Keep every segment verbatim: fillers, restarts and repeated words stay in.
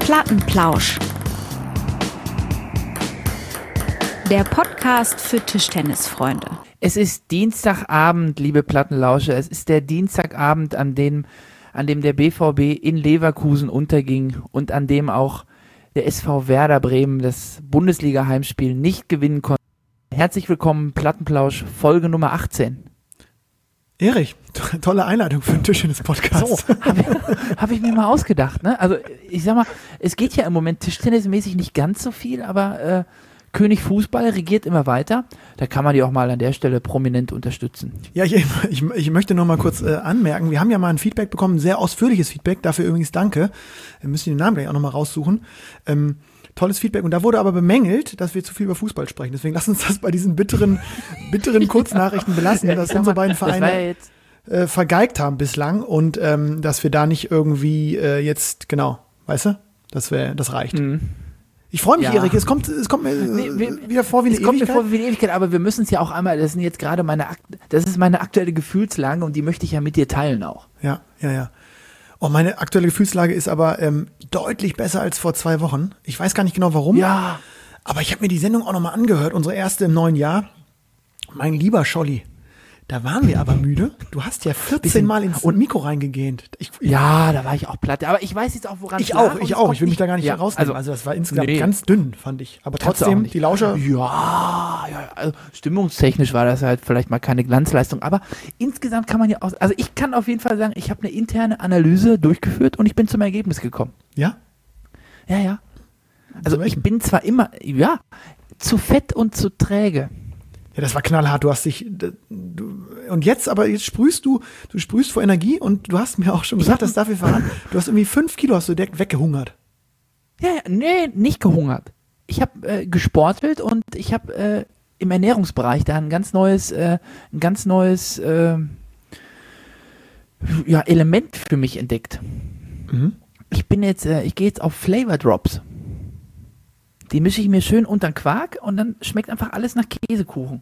Plattenplausch. Der Podcast für Tischtennisfreunde. Es ist Dienstagabend, liebe Plattenlauscher. Es ist der Dienstagabend, an dem, an dem der B V B in Leverkusen unterging und an dem auch der S V Werder Bremen das Bundesliga-Heimspiel nicht gewinnen konnte. Herzlich willkommen, Plattenplausch, Folge Nummer achtzehn. Erich, to- tolle Einleitung für einen Tischtennis-Podcast. So, habe ich, hab ich mir mal ausgedacht. Ne? Also ich sag mal, es geht ja im Moment tischtennismäßig nicht ganz so viel, aber äh, König Fußball regiert immer weiter. Da kann man die auch mal an der Stelle prominent unterstützen. Ja, ich, ich, ich möchte noch mal kurz äh, anmerken, wir haben ja mal ein Feedback bekommen, ein sehr ausführliches Feedback, dafür übrigens danke. Wir müssen den Namen gleich auch noch mal raussuchen. Ähm, tolles Feedback. Und da wurde aber bemängelt, dass wir zu viel über Fußball sprechen. Deswegen lass uns das bei diesen bitteren, bitteren Kurznachrichten belassen, dass unsere beiden Vereine ja jetzt äh, vergeigt haben bislang und ähm, dass wir da nicht irgendwie äh, jetzt, genau, weißt du, das, wär, das reicht. Mhm. Ich freue mich, Ja. Erik, es kommt, es kommt mir äh, Nee, wir- wieder vor wie eine Es kommt mir Ewigkeit. vor wie eine Ewigkeit, aber wir müssen es ja auch einmal, das sind jetzt gerade meine, Akt- das ist meine aktuelle Gefühlslage und die möchte ich ja mit dir teilen auch. Ja, ja, ja. Oh, meine aktuelle Gefühlslage ist aber ähm, deutlich besser als vor zwei Wochen. Ich weiß gar nicht genau warum. Ja. Aber ich habe mir die Sendung auch nochmal angehört, unsere erste im neuen Jahr. Mein lieber Scholli, da waren wir aber müde. Du hast ja vierzehn Bisschen- Mal ins und- Mikro reingegähnt. Ich, ich, Ja, da war ich auch platt. Aber ich weiß jetzt auch, woran ich es lag auch, und ich es auch. kommt Ich will mich da gar nicht ja, rausnehmen. Also, Also das war insgesamt nee. ganz dünn, fand ich. Aber Kannst du auch trotzdem, nicht. die Lauscher. Ja, ja, also stimmungstechnisch war das halt vielleicht mal keine Glanzleistung, aber insgesamt kann man ja auch, also ich kann auf jeden Fall sagen, ich habe eine interne Analyse durchgeführt und ich bin zum Ergebnis gekommen. Ja? Ja, ja. Also Zu ich welchem? bin zwar immer, ja, zu fett und zu träge. Ja, das war knallhart. Du hast dich. Du, und jetzt, aber jetzt sprühst du, du sprühst vor Energie und du hast mir auch schon gesagt, das darf ich verraten. Du hast irgendwie fünf Kilo hast du direkt weggehungert. Ja, ja, nee, nicht gehungert. Ich habe äh, gesportelt und ich habe äh, im Ernährungsbereich da ein ganz neues, äh, ein ganz neues äh, ja, Element für mich entdeckt. Mhm. Ich bin jetzt, äh, ich gehe jetzt auf Flavor Drops. Die mische ich mir schön unter den Quark und dann schmeckt einfach alles nach Käsekuchen.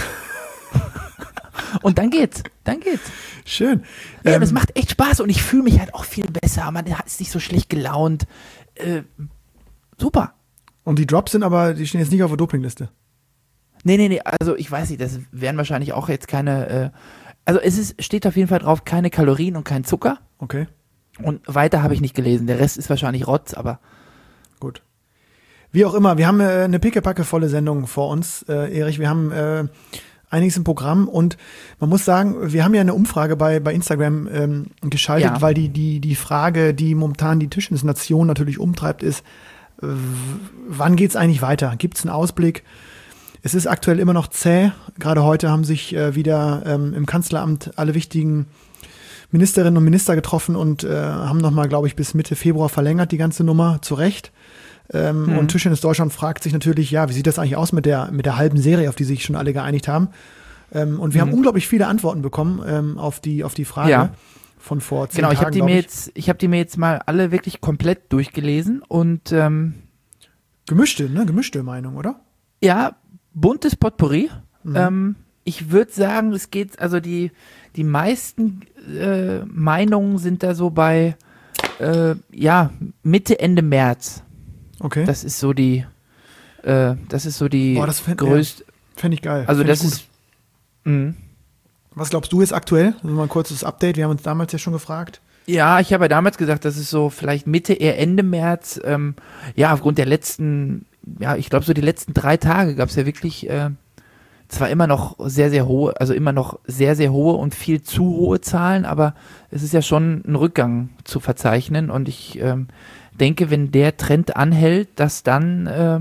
Und dann geht's, dann geht's. Schön. Ja, Ähm, das macht echt Spaß und ich fühle mich halt auch viel besser. Man ist nicht so schlecht gelaunt. Äh, super. Und die Drops sind aber, die stehen jetzt nicht auf der Dopingliste. Nee, nee, nee, also ich weiß nicht, das wären wahrscheinlich auch jetzt keine, äh, also es ist, steht auf jeden Fall drauf, keine Kalorien und kein Zucker. Okay, Und weiter habe ich nicht gelesen. Der Rest ist wahrscheinlich Rotz, aber gut. Wie auch immer, wir haben äh, eine pickepacke volle Sendung vor uns, äh, Erich. Wir haben äh, einiges im Programm und man muss sagen, wir haben ja eine Umfrage bei, bei Instagram ähm, geschaltet, Ja. weil die, die, die Frage, die momentan die Tischtennisnation natürlich umtreibt, ist, äh, wann geht's eigentlich weiter? Gibt's einen Ausblick? Es ist aktuell immer noch zäh. Gerade heute haben sich äh, wieder ähm, im Kanzleramt alle wichtigen Ministerinnen und Minister getroffen und äh, haben nochmal, glaube ich, bis Mitte Februar verlängert die ganze Nummer, zu Recht. Ähm, Mhm. Und Tischtennis Deutschland fragt sich natürlich, ja, wie sieht das eigentlich aus mit der, mit der halben Serie, auf die sich schon alle geeinigt haben? Ähm, und wir Mhm. haben unglaublich viele Antworten bekommen ähm, auf die, auf die Frage Ja. von vor zehn genau, ich habe Tagen, die glaub mir jetzt, ich habe die mir jetzt mal alle wirklich komplett durchgelesen und ähm, Gemischte, ne? Gemischte Meinung, oder? ja, buntes Potpourri. Mhm. Ähm, ich würde sagen, es geht, also die, die meisten äh, Meinungen sind da so bei, äh, ja, Mitte, Ende März. Okay. Das ist so die, äh, das ist so die Boah, das fänd- größte, Fände ich geil. also Fänd das ich gut. ist, mh. Was glaubst du jetzt aktuell? Also mal ein kurzes Update. Wir haben uns damals ja schon gefragt. Ja, ich habe ja damals gesagt, das ist so vielleicht Mitte, eher Ende März. Ähm, ja, aufgrund der letzten, ja, ich glaube so die letzten drei Tage gab es ja wirklich äh, zwar immer noch sehr, sehr hohe, also immer noch sehr, sehr hohe und viel zu hohe Zahlen, aber es ist ja schon ein Rückgang zu verzeichnen und ich ähm, denke, wenn der Trend anhält, dass dann, äh,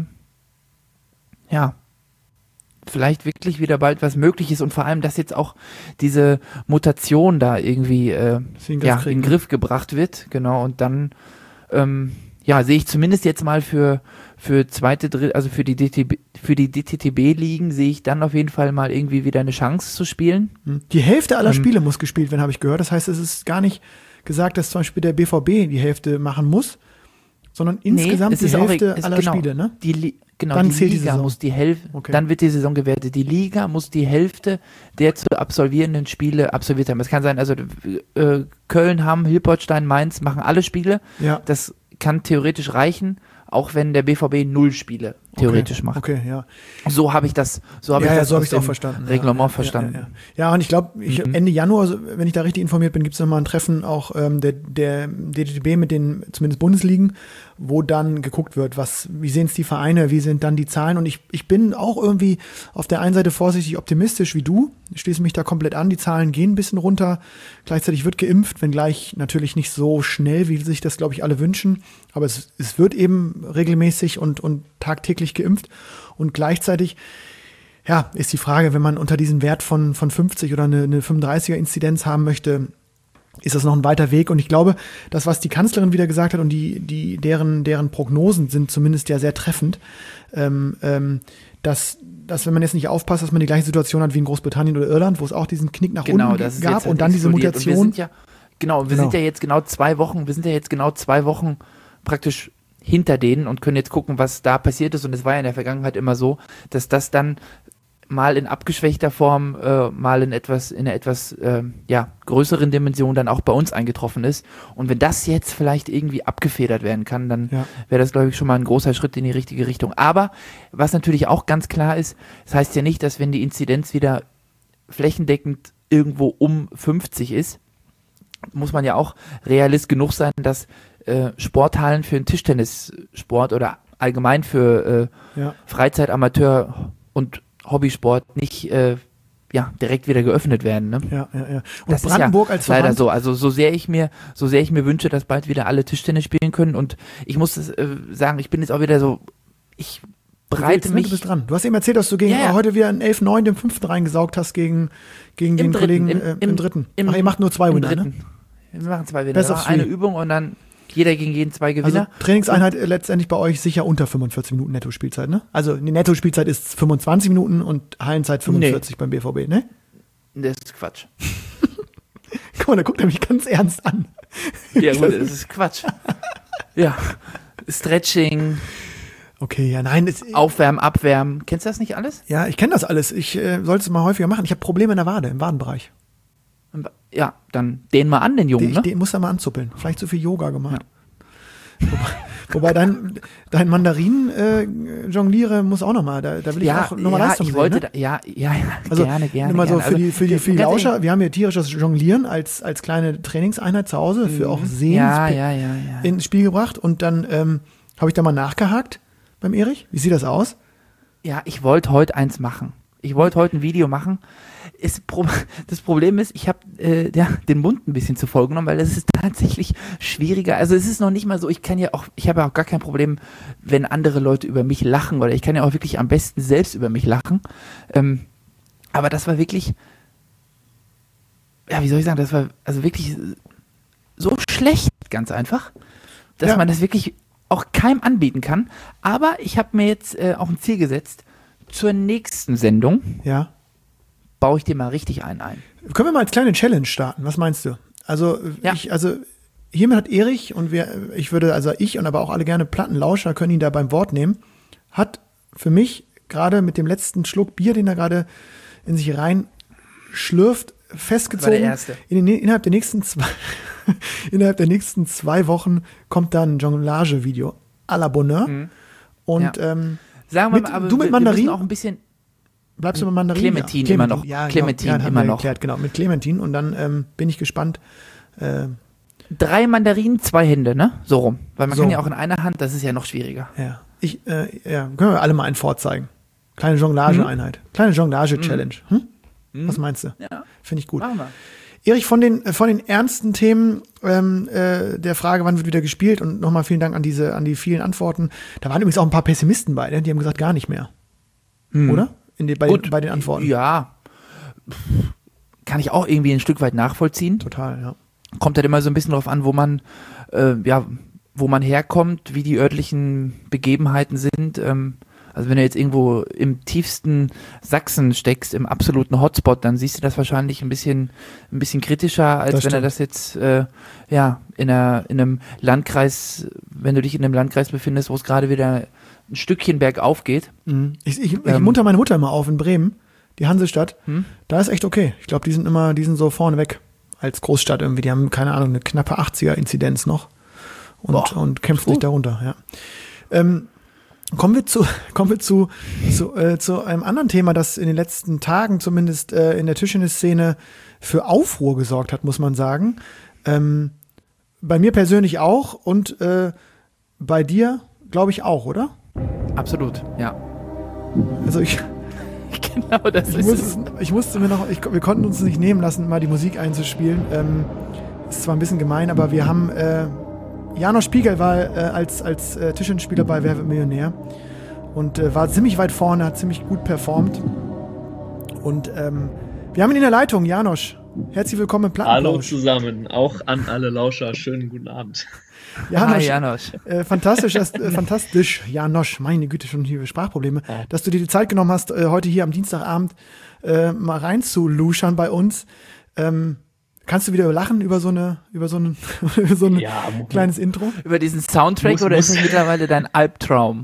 ja, vielleicht wirklich wieder bald was möglich ist und vor allem, dass jetzt auch diese Mutation da irgendwie äh, Sie in den Griff ja, kriegen, in den ne? Griff gebracht wird, genau, und dann ähm, ja, sehe ich zumindest jetzt mal für für zweite, dritte, also für die D T B, für die D T T B-Ligen sehe ich dann auf jeden Fall mal irgendwie wieder eine Chance zu spielen. Hm. Die Hälfte aller Ähm, Spiele muss gespielt werden, habe ich gehört. Das heißt, es ist gar nicht gesagt, dass zum Beispiel der B V B die Hälfte machen muss, sondern insgesamt es die ist auch Hälfte e- es- aller genau, Spiele, ne? Die Li genau, Dann die zählt die Liga Saison. muss die Hälfte, Okay. dann wird die Saison gewertet. Die Liga muss die Hälfte der zu absolvierenden Spiele absolviert haben. Es kann sein, also äh, Köln, Hamm, Hilpoltstein, Mainz machen alle Spiele. Ja. Das kann theoretisch reichen, auch wenn der B V B null Spiele theoretisch okay, macht. Okay, ja. So habe ich das, so habe ja, ich ja, das, so hab aus ich's auch dem verstanden. Reglement ja, ja, verstanden. Ja, ja, ja. ja und ich glaube, ich, Mhm. Ende Januar, so, wenn ich da richtig informiert bin, gibt es nochmal ein Treffen auch ähm, der, der D D B mit den zumindest Bundesligen, wo dann geguckt wird, was, wie sehen es die Vereine, wie sind dann die Zahlen. Und ich, ich bin auch irgendwie auf der einen Seite vorsichtig optimistisch wie du. Ich schließe mich da komplett an. Die Zahlen gehen ein bisschen runter. Gleichzeitig wird geimpft, wenngleich natürlich nicht so schnell, wie sich das, glaube ich, alle wünschen. Aber es, es wird eben regelmäßig und, und tagtäglich geimpft. Und gleichzeitig, ja, ist die Frage, wenn man unter diesen Wert von, von fünfzig oder eine, eine fünfunddreißiger-Inzidenz haben möchte, ist das noch ein weiter Weg. Und ich glaube, das, was die Kanzlerin wieder gesagt hat und die, die, deren, deren Prognosen sind zumindest ja sehr treffend, ähm, ähm, dass, dass, wenn man jetzt nicht aufpasst, dass man die gleiche Situation hat wie in Großbritannien oder Irland, wo es auch diesen Knick nach Genau, unten das ist gab jetzt halt und dann diese explodiert. Und wir Mutation. sind ja, genau, wir Genau. sind ja jetzt genau zwei Wochen, wir sind ja jetzt genau zwei Wochen praktisch hinter denen und können jetzt gucken, was da passiert ist. Und es war ja in der Vergangenheit immer so, dass das dann mal in abgeschwächter Form, äh, mal in etwas, in einer etwas äh, ja, größeren Dimension dann auch bei uns eingetroffen ist. Und wenn das jetzt vielleicht irgendwie abgefedert werden kann, dann Ja. wäre das, glaube ich, schon mal ein großer Schritt in die richtige Richtung. Aber was natürlich auch ganz klar ist, das heißt ja nicht, dass wenn die Inzidenz wieder flächendeckend irgendwo um fünfzig ist, muss man ja auch realist genug sein, dass äh, Sporthallen für den Tischtennissport oder allgemein für äh, Ja. Freizeit, Amateur und Hobbysport nicht äh, ja, direkt wieder geöffnet werden. Ne? Ja, ja, ja. Und Das Brandenburg ist ja als leider Verband, so. Also so sehr ich mir, so sehr ich mir wünsche, dass bald wieder alle Tischtennis spielen können. Und ich muss das, äh, sagen, ich bin jetzt auch wieder so, ich du bereite willst, ne? mich. Du bist dran. Du hast eben erzählt, dass du gegen Ja, ja. heute wieder einen elf neun, den fünften reingesaugt hast gegen, gegen den Im Kollegen dritten, äh, im- im, im- dritten. im- Ach, ihr macht nur zwei im Winner, ne? dritten. Wir machen zwei Winner. Best of Eine three. Übung und dann jeder gegen jeden zwei Also Gewinner. Trainingseinheit äh, letztendlich bei euch sicher unter fünfundvierzig Minuten Netto-Spielzeit, ne? Also die Netto-Spielzeit ist fünfundzwanzig Minuten und Hallenzeit fünfundvierzig beim B V B, ne? Das ist Quatsch. Guck mal, da guckt er mich ganz ernst an. Ja gut, das ist Quatsch. Ja, Stretching, Okay, ja, nein, das, Aufwärmen, Abwärmen. Kennst du das nicht alles? ja, ich kenne das alles. Ich äh, sollte es mal häufiger machen. Ich habe Probleme in der Wade, im Wadenbereich. Ja, dann den mal an, den Jungen, Den, ne? ich, den muss da mal anzuppeln. Vielleicht zu viel Yoga gemacht. Wobei, wobei dein, dein Mandarinen-Jongliere muss auch noch mal, da, da will ich auch noch mal ja, Leistung ich sehen. wollte, Ne? da, ja, ja, ja, Also gerne, gerne. nur mal so gerne. für die, für die, für die ganz Lauscher, ehrlich, wir haben hier tierisches Jonglieren als, als kleine Trainingseinheit zu Hause für auch Sehen Ja, ja, ja, ja. ins Spiel gebracht und dann ähm, habe ich da mal nachgehakt beim Erich. Wie sieht das aus? Ja, ich wollte heute eins machen. Ich wollte heute ein Video machen. Ist Pro das Problem ist, ich habe äh, ja, den Mund ein bisschen zu voll genommen, weil das ist tatsächlich schwieriger. Also es ist noch nicht mal so, ich kann ja auch, ich habe ja auch gar kein Problem, wenn andere Leute über mich lachen oder ich kann ja auch wirklich am besten selbst über mich lachen. Ähm, aber das war wirklich, ja, wie soll ich sagen, das war also wirklich so schlecht, ganz einfach, dass Ja. man das wirklich auch keinem anbieten kann. Aber ich habe mir jetzt äh, auch ein Ziel gesetzt. Zur nächsten Sendung Ja. baue ich dir mal richtig einen ein. Können wir mal als kleine Challenge starten? Was meinst du? Also, Ja. ich, also hiermit hat Erich und wir, ich würde, also ich und aber auch alle gerne Plattenlauscher können ihn da beim Wort nehmen, hat für mich gerade mit dem letzten Schluck Bier, den er gerade in sich rein schlürft, festgezogen. War der erste. In den, innerhalb der nächsten zwei, innerhalb der nächsten zwei Wochen kommt dann ein Jonglage-Video à la Bonheur. Mhm. Und Ja. ähm, Sagen wir Mit- mal, aber du mit wir, Mandarin? wir müssen auch ein bisschen, bleibst du mit Mandarin? Clementine immer noch. Ja, Clementine genau. Ja, haben immer wir noch. Geklärt, genau, mit Clementine. Und dann ähm, bin ich gespannt. Äh, drei Mandarinen, zwei Hände, ne? So rum. Weil man So. kann ja auch in einer Hand, das ist ja noch schwieriger. ja, ich, äh, ja, können wir alle mal einen vorzeigen. Kleine Jonglage-Einheit. Kleine Jonglage-Challenge. Hm? Was meinst du? Ja, Finde ich gut. machen wir. Erich, von den, äh, von den ernsten Themen ähm, äh, der Frage, wann wird wieder gespielt und nochmal vielen Dank an diese, an die vielen Antworten. Da waren übrigens auch ein paar Pessimisten bei, ne? Die haben gesagt, gar nicht mehr. Oder? In die, bei, Gut, den, bei den Antworten. Ja. Kann ich auch irgendwie ein Stück weit nachvollziehen. Total, ja. Kommt halt immer so ein bisschen drauf an, wo man, äh, ja, wo man herkommt, wie die örtlichen Begebenheiten sind. Ähm, also wenn du jetzt irgendwo im tiefsten Sachsen steckst, im absoluten Hotspot, dann siehst du das wahrscheinlich ein bisschen, ein bisschen kritischer, als Das wenn du stimmt. das jetzt, äh, ja, in, einer, in einem Landkreis, wenn du dich in einem Landkreis befindest, wo es gerade wieder ein Stückchen bergauf geht. Mhm. Ich, ich, ich Ähm. munter meine Mutter immer auf in Bremen, die Hansestadt. Hm? Da ist echt okay. Ich glaube, die sind immer, die sind so vorne weg als Großstadt irgendwie. Die haben, keine Ahnung, eine knappe achtziger-Inzidenz noch. und, Boah, und kämpft puh. sich darunter. Ja. Ähm, kommen wir zu, kommen wir zu, zu, äh, zu einem anderen Thema, das in den letzten Tagen zumindest äh, in der Tischtennisszene für Aufruhr gesorgt hat, muss man sagen. Ähm, bei mir persönlich auch und äh, bei dir, glaube ich, auch, oder? Absolut, ja. Also ich, Genau, das ich, ist muss, es. ich musste mir noch, ich, wir konnten uns nicht nehmen lassen, mal die Musik einzuspielen. Ähm, ist zwar ein bisschen gemein, aber wir haben äh, Janosch Spiegel war äh, als, als äh, Tischtennisspieler bei Wer wird Millionär und äh, war ziemlich weit vorne, hat ziemlich gut performt. Und ähm, wir haben ihn in der Leitung, Janosch. Herzlich willkommen im Hallo Plattenplausch. zusammen, auch an alle Lauscher, schönen guten Abend. Hi, Janosch, Janosch. äh, fantastisch, dass, äh, fantastisch, Janosch, meine Güte, schon hier Sprachprobleme, Ja. dass du dir die Zeit genommen hast, äh, heute hier am Dienstagabend äh, mal reinzuluschern bei uns. Ähm, kannst du wieder lachen über so eine, über so ein, über so ein Ja, mu- kleines Intro? Über diesen Soundtrack Muss- oder ist muss- es mittlerweile dein Albtraum?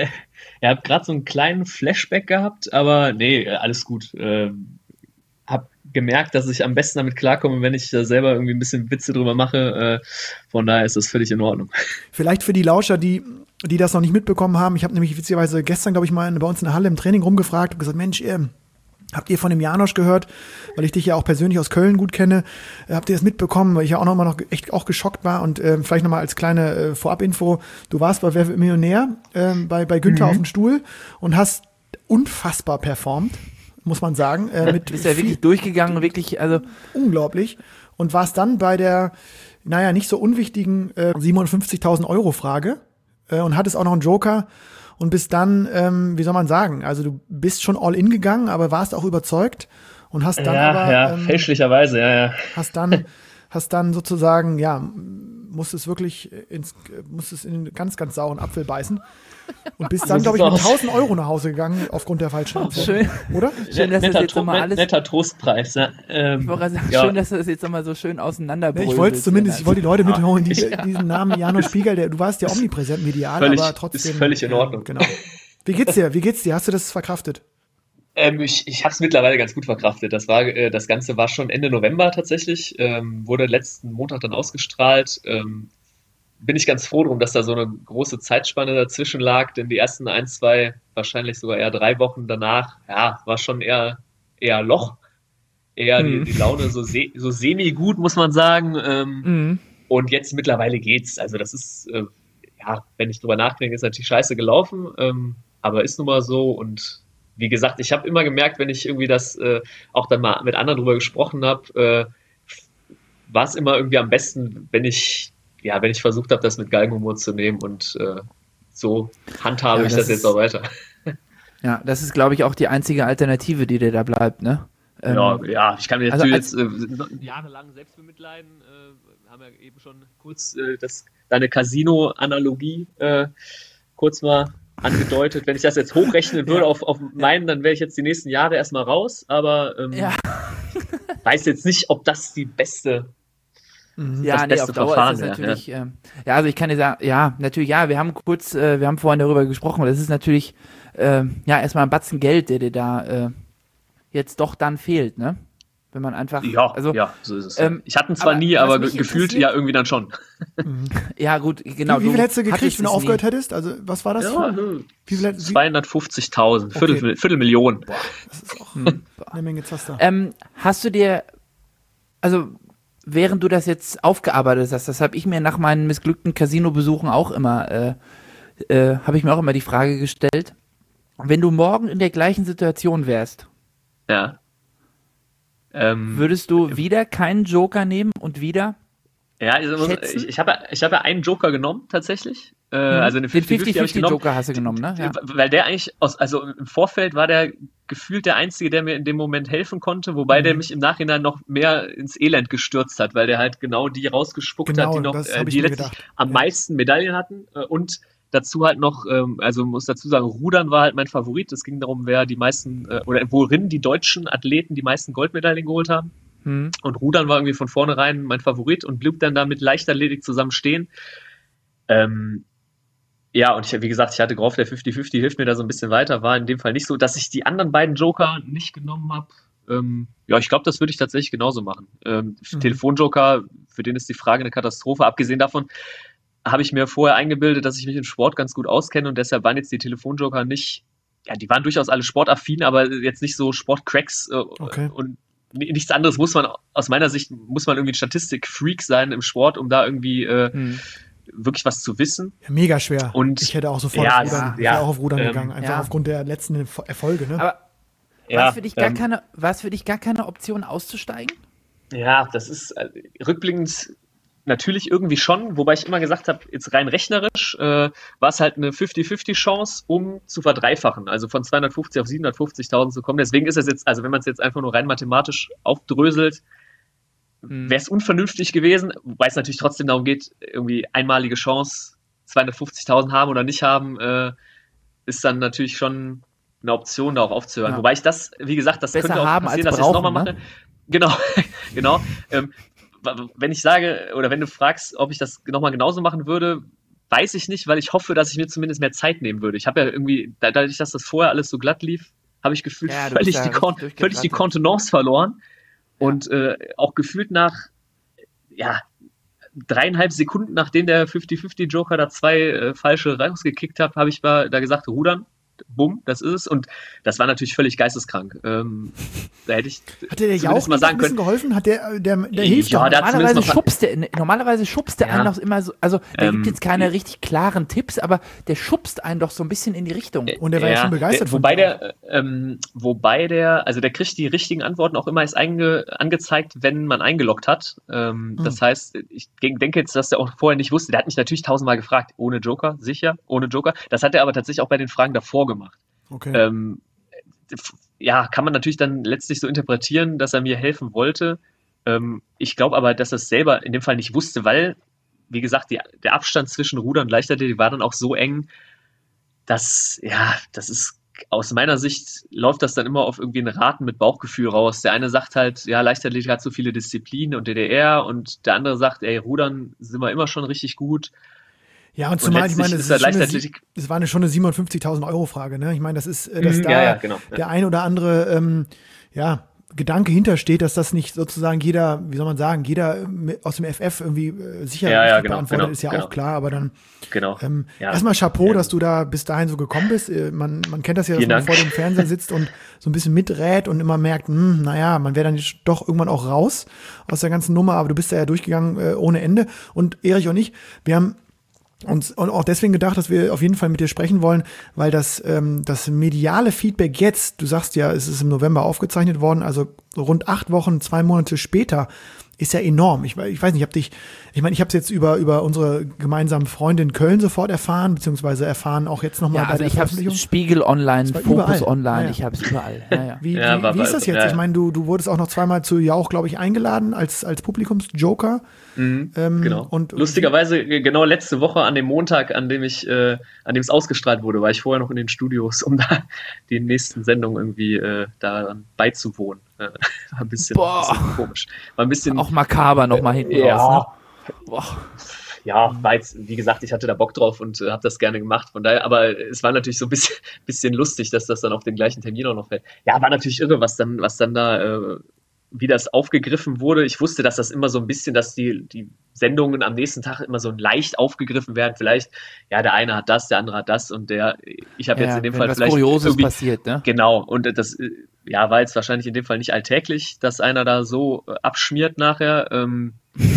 Ihr habt gerade so einen kleinen Flashback gehabt, aber nee, äh, alles gut. Ähm, hab gemerkt, dass ich am besten damit klarkomme, wenn ich da selber irgendwie ein bisschen Witze drüber mache. Äh, von daher ist das völlig in Ordnung. Vielleicht für die Lauscher, die, die das noch nicht mitbekommen haben. Ich habe nämlich witzigerweise gestern, glaube ich, mal in, bei uns in der Halle im Training rumgefragt und gesagt, Mensch, ähm, habt ihr von dem Janosch gehört? Weil ich dich ja auch persönlich aus Köln gut kenne. Äh, Habt ihr das mitbekommen? Weil ich ja auch noch mal noch echt auch geschockt war. Und ähm, vielleicht noch mal als kleine äh, Vorabinfo. Du warst bei Wer wird Millionär ähm, bei, bei Günther Mhm. auf dem Stuhl und hast unfassbar performt, muss man sagen. Äh, mit Du bist ja viel- wirklich durchgegangen, wirklich, also unglaublich. Und warst dann bei der, naja, nicht so unwichtigen äh, siebenundfünfzigtausend Euro Frage äh, und hattest auch noch einen Joker und bist dann, ähm, wie soll man sagen, also du bist schon all in gegangen, aber warst auch überzeugt und hast dann ja, aber, ja, ähm, fälschlicherweise, ja, ja. hast dann, hast dann sozusagen, ja, musstest wirklich ins, musstest in den ganz, ganz sauren Apfel beißen und bist dann, So glaube ich, mit sieht's aus. tausend Euro nach Hause gegangen aufgrund der falschen Antwort. schön. Oder? Schön, dass das netter, jetzt nochmal Tro- alles. netter Trostpreis. Ja. Ähm, Ich wollte gerade sagen, ja. schön, dass du das jetzt nochmal so schön Nee, auseinanderbröselst. ich wollte es zumindest, ich wollte die Leute Ja. mitholen, die, diesen Namen Janosch Spiegel, der, du warst ja omnipräsent medial, Völlig- aber trotzdem. ist völlig in Ordnung. Äh, genau. Wie geht's dir? Wie geht's dir? Hast du das verkraftet? Ähm, ich ich habe es mittlerweile ganz gut verkraftet. Das war, äh, das Ganze war schon Ende November tatsächlich, ähm, wurde letzten Montag dann ausgestrahlt. Ähm, bin ich ganz froh drum, dass da so eine große Zeitspanne dazwischen lag, denn die ersten ein, zwei, wahrscheinlich sogar eher drei Wochen danach, ja, war schon eher, eher Loch, eher Mhm. die, die Laune so, se so semi-gut, muss man sagen. Ähm, Mhm. und jetzt mittlerweile geht's. Also das ist, äh, ja, wenn ich drüber nachdenke, ist natürlich scheiße gelaufen, ähm, aber ist nun mal so. Und wie gesagt, ich habe immer gemerkt, wenn ich irgendwie das äh, auch dann mal mit anderen drüber gesprochen habe, äh, war es immer irgendwie am besten, wenn ich, ja, wenn ich versucht habe, das mit Galgenhumor zu nehmen und äh, so handhabe Ja, ich das das jetzt ist- auch weiter. Ja, das ist, glaube ich, auch die einzige Alternative, die dir da bleibt, ne? Ähm, ja, ja, ich kann mir also natürlich als- jetzt äh, jahrelang selbst bemitleiden. Äh, haben ja eben schon kurz äh, das, deine Casino-Analogie äh, kurz mal angedeutet. Wenn ich das jetzt hochrechnen würde auf, auf meinen, dann wäre ich jetzt die nächsten Jahre erstmal raus. Aber ähm, Ja. weiß jetzt nicht, ob das die beste. Ja, das nee, beste auf Dauer Verfahren ist es wäre, natürlich, ähm, ja, also ich kann dir sagen, ja, natürlich, ja, wir haben kurz, äh, wir haben vorhin darüber gesprochen, das ist natürlich, äh, ja, erstmal ein Batzen Geld, der dir da äh, jetzt doch dann fehlt, ne? Wenn man einfach, Ja, also, ja, so ist es. ähm, ich hatte ihn zwar aber nie, was aber mich ge gefühlt interessiert- ja irgendwie dann schon. ja gut, genau. wie, wie viel hättest du gekriegt, hattest wenn du es aufgehört nie. hättest? Also, was war das? Ja, für, wie viel hätt- wie, zweihundertfünfzigtausend, Okay. Viertel, Viertelmillion. das ist auch Hm. eine Menge Zaster. Ähm, hast du dir, also während du das jetzt aufgearbeitet hast, das habe ich mir nach meinen missglückten Casino-Besuchen auch immer, äh, äh, habe ich mir auch immer die Frage gestellt, wenn du morgen in der gleichen Situation wärst, Ja. Ähm, würdest du wieder keinen Joker nehmen und wieder? Ja, also muss- schätzen? ich, ich habe ich hab ja einen Joker genommen, tatsächlich. Äh, also Den den fünfzig fünfzig habe ich genommen. Joker hast du genommen, ne? Ja. Weil der eigentlich, aus, also im Vorfeld war der gefühlt der Einzige, der mir in dem Moment helfen konnte, wobei der mich im Nachhinein noch mehr ins Elend gestürzt hat, weil der halt genau die rausgespuckt Genau, hat, die noch, das äh, hab ich die mir letztlich gedacht. am Ja. meisten Medaillen hatten äh, und dazu halt noch, ähm, also muss dazu sagen, Rudern war halt mein Favorit. Es ging darum, wer die meisten, äh, oder worin die deutschen Athleten die meisten Goldmedaillen geholt haben. Hm. Und Rudern war irgendwie von vornherein mein Favorit und blieb dann da mit Leichtathletik zusammen stehen. Ähm, ja, und ich, wie gesagt, ich hatte gehofft, der fünfzig fünfzig hilft mir da so ein bisschen weiter. War in dem Fall nicht so, dass ich die anderen beiden Joker nicht genommen habe. Ähm, ja, ich glaube, das würde ich tatsächlich genauso machen. Ähm, Mhm. Telefonjoker, für den ist die Frage eine Katastrophe. Abgesehen davon habe ich mir vorher eingebildet, dass ich mich im Sport ganz gut auskenne und deshalb waren jetzt die Telefonjoker nicht, ja, die waren durchaus alle sportaffin, aber jetzt nicht so Sportcracks äh, Okay. und nichts anderes muss man, aus meiner Sicht, muss man irgendwie ein Statistikfreak sein im Sport, um da irgendwie äh, Hm. wirklich was zu wissen. Ja, mega schwer. Und ich hätte auch sofort ja, auf Rudern, ich ja, wäre auch auf Rudern ähm, gegangen, einfach ja. aufgrund der letzten Erfolge. Ne? Aber Ja, war es für dich gar ähm, keine, war es für dich gar keine Option auszusteigen? Ja, das ist äh, rückblickend natürlich irgendwie schon, wobei ich immer gesagt habe, jetzt rein rechnerisch äh, war es halt eine fünfzig fünfzig Chance, um zu verdreifachen, also von zweihundertfünfzig auf siebenhundertfünfzigtausend zu kommen. Deswegen ist es jetzt, also wenn man es jetzt einfach nur rein mathematisch aufdröselt, Hm. wäre es unvernünftig gewesen, wobei es natürlich trotzdem darum geht, irgendwie einmalige Chance, zweihundertfünfzigtausend haben oder nicht haben, äh, ist dann natürlich schon eine Option, da auch aufzuhören. Ja. Wobei ich das, wie gesagt, das Besser könnte auch haben passieren, als dass ich es brauchen, nochmal ne? mache. Genau, genau. Ähm, w- wenn ich sage, oder wenn du fragst, ob ich das nochmal genauso machen würde, weiß ich nicht, weil ich hoffe, dass ich mir zumindest mehr Zeit nehmen würde. Ich habe ja irgendwie, da- dadurch, dass das vorher alles so glatt lief, habe ich gefühlt Ja, du völlig, bist da die Kon- richtig völlig die durchgerattet. Kontenance verloren. Und äh, auch gefühlt nach, ja, dreieinhalb Sekunden, nachdem der fünfzig fünfzig Joker da zwei äh, falsche rausgekickt hat, habe ich mal da gesagt, rudern, bumm, das ist es. Und das war natürlich völlig geisteskrank. Ähm, da hätte ich Hat dir der zumindest Jauch mal nicht sagen ein bisschen können, geholfen? Hat der, der, der hilft Ja, doch. der hat Normalerweise zumindest noch- schubst der, normalerweise schubst der Ja. einen doch immer so, also der Ähm, gibt jetzt keine richtig klaren Tipps, aber der schubst einen doch so ein bisschen in die Richtung. Und der war ja schon begeistert der, von wobei dir der, ähm, wobei der, also der kriegt die richtigen Antworten auch immer erst einge, angezeigt, wenn man eingeloggt hat. Ähm, Hm. Das heißt, ich denk- denke jetzt, dass der auch vorher nicht wusste. Der hat mich natürlich tausendmal gefragt, ohne Joker, sicher, ohne Joker. Das hat er aber tatsächlich auch bei den Fragen davor gemacht. Okay. Ähm, f- ja, kann man natürlich dann letztlich so interpretieren, dass er mir helfen wollte. Ähm, ich glaube aber, dass er es selber in dem Fall nicht wusste, weil, wie gesagt, die, der Abstand zwischen Ruder und Leichtathletik war dann auch so eng, dass, ja, das ist, aus meiner Sicht läuft das dann immer auf irgendwie ein Raten mit Bauchgefühl raus. Der eine sagt halt, ja, Leichtathletik hat so viele Disziplinen und D D R und der andere sagt, ey, Rudern sind wir immer schon richtig gut. Ja, und zumal, ich letztlich meine, das, ist ist der schon eine, Leichtathletik- Sie- das war eine, schon eine siebenundfünfzigtausend Euro Frage. Ne? Ich meine, das ist, äh, dass Mhm, da ja, ja, genau. Ja. der ein oder andere ähm, ja, Gedanke hintersteht, dass das nicht sozusagen jeder, wie soll man sagen, jeder ähm, aus dem F F irgendwie äh, sicher Ja, ja, richtig genau, beantwortet, genau, ist ja genau. auch klar. Aber dann Genau. ähm, Ja. erstmal Chapeau, Ja. dass du da bis dahin so gekommen bist. Äh, Man, man kennt das ja, dass Vielen man Dank. vor dem Fernseher sitzt und so ein bisschen miträt und immer merkt, hm, naja, man wäre dann jetzt doch irgendwann auch raus aus der ganzen Nummer, aber du bist da ja durchgegangen äh, ohne Ende. Und Erich und ich, wir haben uns und auch deswegen gedacht, dass wir auf jeden Fall mit dir sprechen wollen, weil das, ähm, das mediale Feedback jetzt, du sagst ja, es ist im November aufgezeichnet worden, also rund acht Wochen, zwei Monate später, ist ja enorm. Ich, we- ich weiß nicht, ich habe dich, ich meine, ich habe es jetzt über, über unsere gemeinsame Freundin in Köln sofort erfahren, beziehungsweise erfahren auch jetzt nochmal Ja, bei also der ich habe Veröffentlichung. Spiegel Online, war Fokus überall. Online, Ja, ja. ich habe es überall. Ja, ja. Wie, Ja, wie, war- wie ist das jetzt? ja. Ich meine, du, du wurdest auch noch zweimal zu Jauch, glaube ich, eingeladen als, als Publikumsjoker. Mhm, Ähm, genau. und- Lustigerweise, äh, genau letzte Woche an dem Montag, an dem ich, äh, an dem es ausgestrahlt wurde, war ich vorher noch in den Studios, um da die nächsten Sendungen irgendwie äh, daran beizuwohnen. Äh, war ein bisschen, Boah. bisschen komisch. War ein bisschen. Auch makaber nochmal hinten ja, raus. Ne? Boah. ja, war jetzt, wie gesagt, ich hatte da Bock drauf und äh, habe das gerne gemacht. Von daher, aber es war natürlich so ein bisschen, bisschen lustig, dass das dann auf den gleichen Termin auch noch fällt. Ja, war natürlich irre, was dann, was dann da, äh, wie das aufgegriffen wurde. Ich wusste, dass das immer so ein bisschen, dass die, die Sendungen am nächsten Tag immer so leicht aufgegriffen werden. Vielleicht, ja, der eine hat das, der andere hat das und der, ich habe Ja, jetzt in dem wenn Fall was vielleicht Kurioses irgendwie- passiert, ne? Genau, und das äh, ja, war jetzt wahrscheinlich in dem Fall nicht alltäglich, dass einer da so äh, abschmiert nachher. Ähm,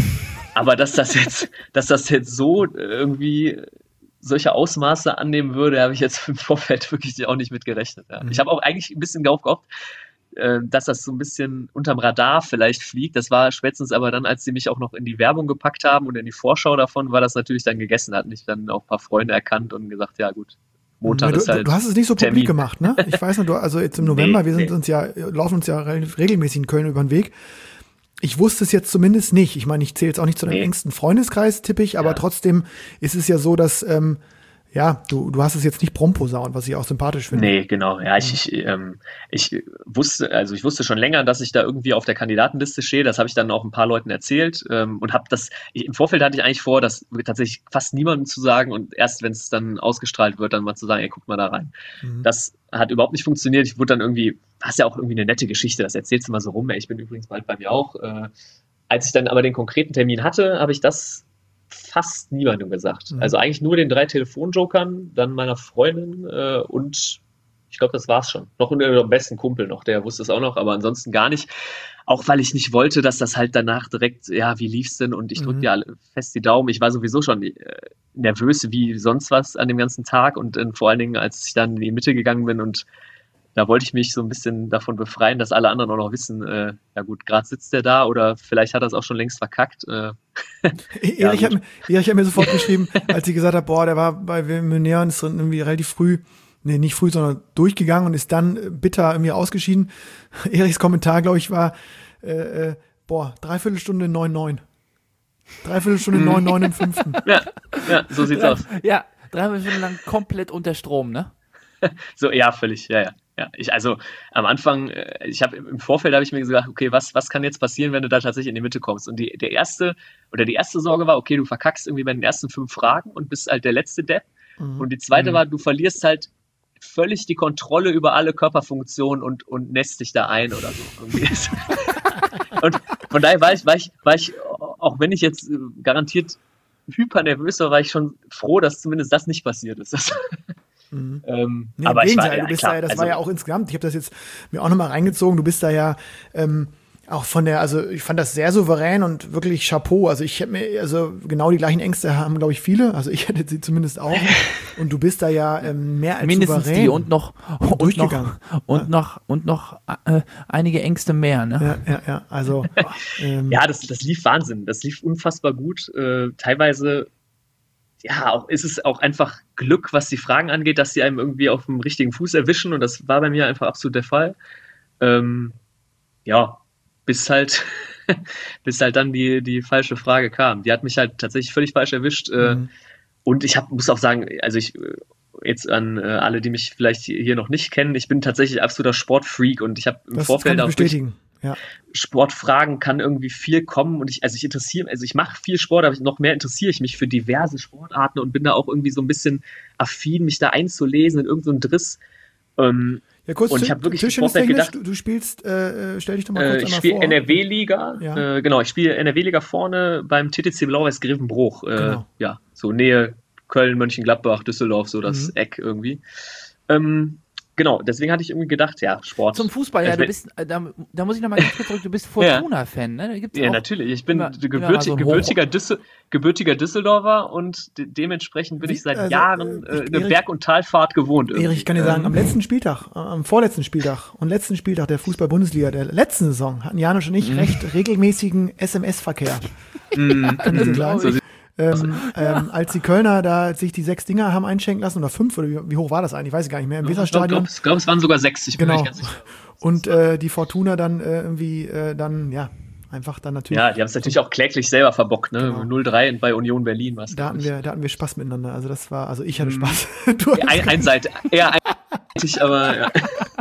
aber dass das jetzt, dass das jetzt so äh, irgendwie solche Ausmaße annehmen würde, habe ich jetzt im Vorfeld wirklich auch nicht mit gerechnet. Ja. Mhm. Ich habe auch eigentlich ein bisschen darauf gehofft, äh, dass das so ein bisschen unterm Radar vielleicht fliegt. Das war spätestens aber dann, als sie mich auch noch in die Werbung gepackt haben und in die Vorschau davon, war das natürlich dann gegessen. Hat mich dann auch ein paar Freunde erkannt und gesagt, ja gut, Montag Ja, ist du, halt du hast es nicht so publik Termin. gemacht, ne? Ich weiß nicht, du, also jetzt im November, Nee, wir sind nee. uns ja, laufen uns ja relativ regelmäßig in Köln über den Weg. Ich wusste es jetzt zumindest nicht. Ich meine, ich zähle jetzt auch nicht zu deinem Nee. engsten Freundeskreis, tippe ich, aber Ja. trotzdem ist es ja so, dass, ähm, ja, du, du hast es jetzt nicht promposaunt, was ich auch sympathisch finde. Nee, genau. Ja, ich, ich, ähm, ich wusste, also ich wusste schon länger, dass ich da irgendwie auf der Kandidatenliste stehe. Das habe ich dann auch ein paar Leuten erzählt ähm, und habe das. Ich, im Vorfeld hatte ich eigentlich vor, das tatsächlich fast niemandem zu sagen und erst, wenn es dann ausgestrahlt wird, dann mal zu sagen, ey, guck mal da rein. Mhm. Das hat überhaupt nicht funktioniert. Ich wurde dann irgendwie, das ist ja auch irgendwie eine nette Geschichte. Das erzählst du mal so rum. Ey, ich bin übrigens bald bei mir auch. Äh, als ich dann aber den konkreten Termin hatte, habe ich das fast niemandem gesagt. Mhm. Also eigentlich nur den drei Telefonjokern, dann meiner Freundin äh, und ich glaube, das war's schon. Noch unter dem besten Kumpel noch, der wusste es auch noch, aber ansonsten gar nicht. Auch weil ich nicht wollte, dass das halt danach direkt, ja, wie lief's denn? Und ich drücke Mhm. dir alle fest die Daumen. Ich war sowieso schon äh, nervös wie sonst was an dem ganzen Tag und äh, vor allen Dingen, als ich dann in die Mitte gegangen bin und da wollte ich mich so ein bisschen davon befreien, dass alle anderen auch noch wissen, äh, ja gut, gerade sitzt der da oder vielleicht hat er es auch schon längst verkackt. Äh, ja, Erich, hat, mir- Erich hat mir sofort geschrieben, als sie gesagt hat, boah, der war bei Millionär und ist dann irgendwie relativ früh, nee, nicht früh, sondern durchgegangen und ist dann bitter irgendwie ausgeschieden. Erichs Kommentar, glaube ich, war, äh, äh, boah, Dreiviertelstunde neun neun. Dreiviertelstunde neun neun im fünften. ja, ja, so sieht's aus. Ja, drei Stunden lang komplett unter Strom, ne? So, ja, völlig, ja, ja. Ja, ich, also am Anfang, äh, ich habe im Vorfeld habe ich mir gesagt, okay, was, was kann jetzt passieren, wenn du da tatsächlich in die Mitte kommst? Und die, der erste oder die erste Sorge war, okay, du verkackst irgendwie bei den ersten fünf Fragen und bist halt der letzte Depp. Mhm. Und die zweite Mhm. war, du verlierst halt völlig die Kontrolle über alle Körperfunktionen und, und nässt dich da ein oder so. Irgendwie. Und von daher war ich, war ich, war ich, auch wenn ich jetzt äh, garantiert hypernervös war, war ich schon froh, dass zumindest das nicht passiert ist. Das, Mhm. ähm, Nee, aber im ich war, Gegenteil, ja, du bist klar, da ja, das also, war ja auch insgesamt, ich habe das jetzt mir auch nochmal reingezogen, du bist da ja ähm, auch von der, also ich fand das sehr souverän und wirklich Chapeau. Also ich hätte mir, also genau die gleichen Ängste haben, glaube ich, viele. Also ich hätte sie zumindest auch. Und du bist da ja ähm, mehr als Mindestens souverän. die und noch und noch durchgegangen. und Ja. noch und noch äh, einige Ängste mehr, ne? Ja, ja, ja. Also ähm, Ja, das, das lief Wahnsinn. Das lief unfassbar gut. Äh, teilweise, ja, auch, ist es auch einfach Glück, was die Fragen angeht, dass sie einem irgendwie auf dem richtigen Fuß erwischen. Und das war bei mir einfach absolut der Fall. Ähm, ja, bis halt, bis halt dann die, die falsche Frage kam. Die hat mich halt tatsächlich völlig falsch erwischt. Äh, Mhm. Und ich hab, muss auch sagen, also ich äh, jetzt an äh, alle, die mich vielleicht hier noch nicht kennen, ich bin tatsächlich absoluter Sportfreak und ich habe im das Vorfeld kann auch ich bestätigen. Ja. Sportfragen kann irgendwie viel kommen und ich, also ich interessiere, also ich mache viel Sport, aber noch mehr interessiere ich mich für diverse Sportarten und bin da auch irgendwie so ein bisschen affin, mich da einzulesen in irgendeinen Driss. Ähm, Ja, kurz, Und ich hab wirklich im Vorfeld Tischtennis-technisch, gedacht- du, du spielst, äh, äh, stell dich doch mal äh, kurz ich einmal spiele vor. N R W-Liga, Ja. äh, genau, ich spiele N R W-Liga vorne beim T T C Blau-Weiß Grevenbruch, äh, Genau. ja, so Nähe Köln, Mönchengladbach, Düsseldorf, so das Mhm. Eck irgendwie. Ähm, genau, deswegen hatte ich irgendwie gedacht, ja, Sport. Zum Fußball, ja, Also du wenn- bist, äh, da, da muss ich nochmal ganz kurz zurück, du bist Fortuna-Fan, ne? Da gibt's Ja, auch natürlich. Ich bin immer- gebürtig, immer mal so ein gebürtiger, Düssel, gebürtiger Düsseldorfer und de dementsprechend bin Wie- ich seit also, Jahren äh, äh, eine Erich- Berg- und Talfahrt gewohnt. irgendwie. Erich, ich kann dir sagen, Ähm, am letzten Spieltag, äh, am vorletzten Spieltag und letzten Spieltag der Fußball-Bundesliga der letzten Saison hatten Janusz und Mhm. ich recht regelmäßigen S M S-Verkehr. mm, Kann ich dir sagen. so sieht- Ähm, ähm, als die Kölner da sich die sechs Dinger haben einschenken lassen, oder fünf, oder wie, wie hoch war das eigentlich, weiß ich gar nicht mehr, im ich glaube, Weserstadion. glaub, glaub, es waren sogar sechs. Ich bin mir Genau. nicht ganz sicher. Und äh, die Fortuna dann äh, irgendwie äh, dann, ja, einfach dann natürlich. Ja, die haben es natürlich auch kläglich selber verbockt. Ne? Genau. null drei bei Union Berlin war es. Da hatten, wir, da hatten wir Spaß miteinander. Also das war, also ich hatte Mhm. Spaß. Du hattest Ein, einseitig, eher einseitig, aber ja.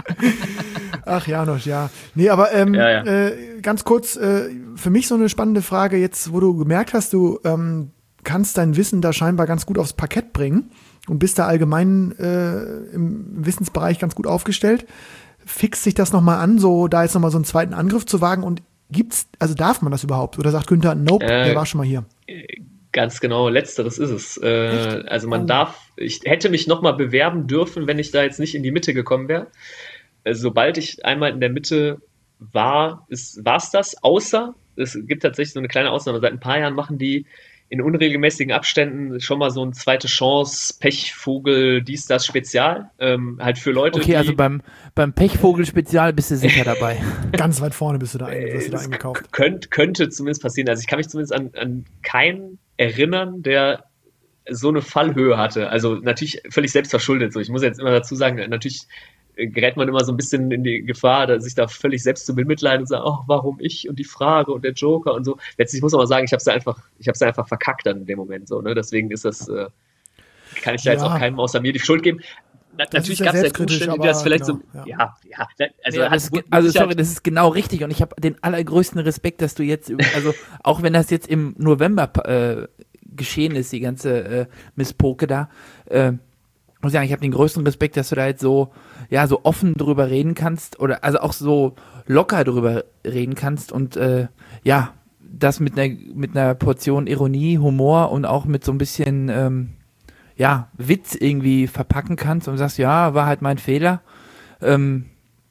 Ach, Janosch, ja. Nee, aber ähm, Ja, ja. Äh, ganz kurz, äh, für mich so eine spannende Frage jetzt, wo du gemerkt hast, du ähm, kannst dein Wissen da scheinbar ganz gut aufs Parkett bringen und bist da allgemein äh, im Wissensbereich ganz gut aufgestellt. Fixt sich das nochmal an, so da jetzt nochmal so einen zweiten Angriff zu wagen und gibt's, also darf man das überhaupt? Oder sagt Günther, nope, Äh, der war schon mal hier. Ganz genau, letzteres ist es. Äh, Echt? also man Oh. darf, ich hätte mich nochmal bewerben dürfen, wenn ich da jetzt nicht in die Mitte gekommen wäre. Äh, sobald ich einmal in der Mitte war, war es das, außer, es gibt tatsächlich so eine kleine Ausnahme, seit ein paar Jahren machen die in unregelmäßigen Abständen schon mal so eine zweite Chance, Pechvogel, dies, das Spezial, ähm, halt für Leute, Okay, die... also beim, beim Pechvogel-Spezial bist du sicher dabei. Ganz weit vorne bist du da, ein, wirst du da Es eingekauft. Könnt, könnte zumindest passieren. Also ich kann mich zumindest an, an keinen erinnern, der so eine Fallhöhe hatte. Also natürlich völlig selbstverschuldet. So, ich muss jetzt immer dazu sagen, natürlich gerät man immer so ein bisschen in die Gefahr, da- sich da völlig selbst zu bemitleiden und sagen, oh, warum ich und die Frage und der Joker und so. Letztlich muss man aber sagen, ich habe es einfach, ich habe es einfach verkackt dann in dem Moment. So, ne? Deswegen ist das, äh, kann ich da jetzt Ja. auch keinem außer mir die Schuld geben. Na, Das natürlich ist ja gab es ja selbstkritisch, Umstände, die aber das vielleicht genau, so, ja. ja, ja, also, Nee, hat- das ist, wurde also mit Sicherheit- sorry, das ist genau richtig und ich habe den allergrößten Respekt, dass du jetzt, also auch wenn das jetzt im November äh, geschehen ist, die ganze äh, Miss Poke da, äh, muss ich sagen, ich habe den größten Respekt, dass du da jetzt so, ja, so offen drüber reden kannst oder also auch so locker drüber reden kannst und äh, ja, das mit einer mit einer Portion Ironie, Humor und auch mit so ein bisschen ähm, ja, Witz irgendwie verpacken kannst und sagst, ja, war halt mein Fehler. Ähm,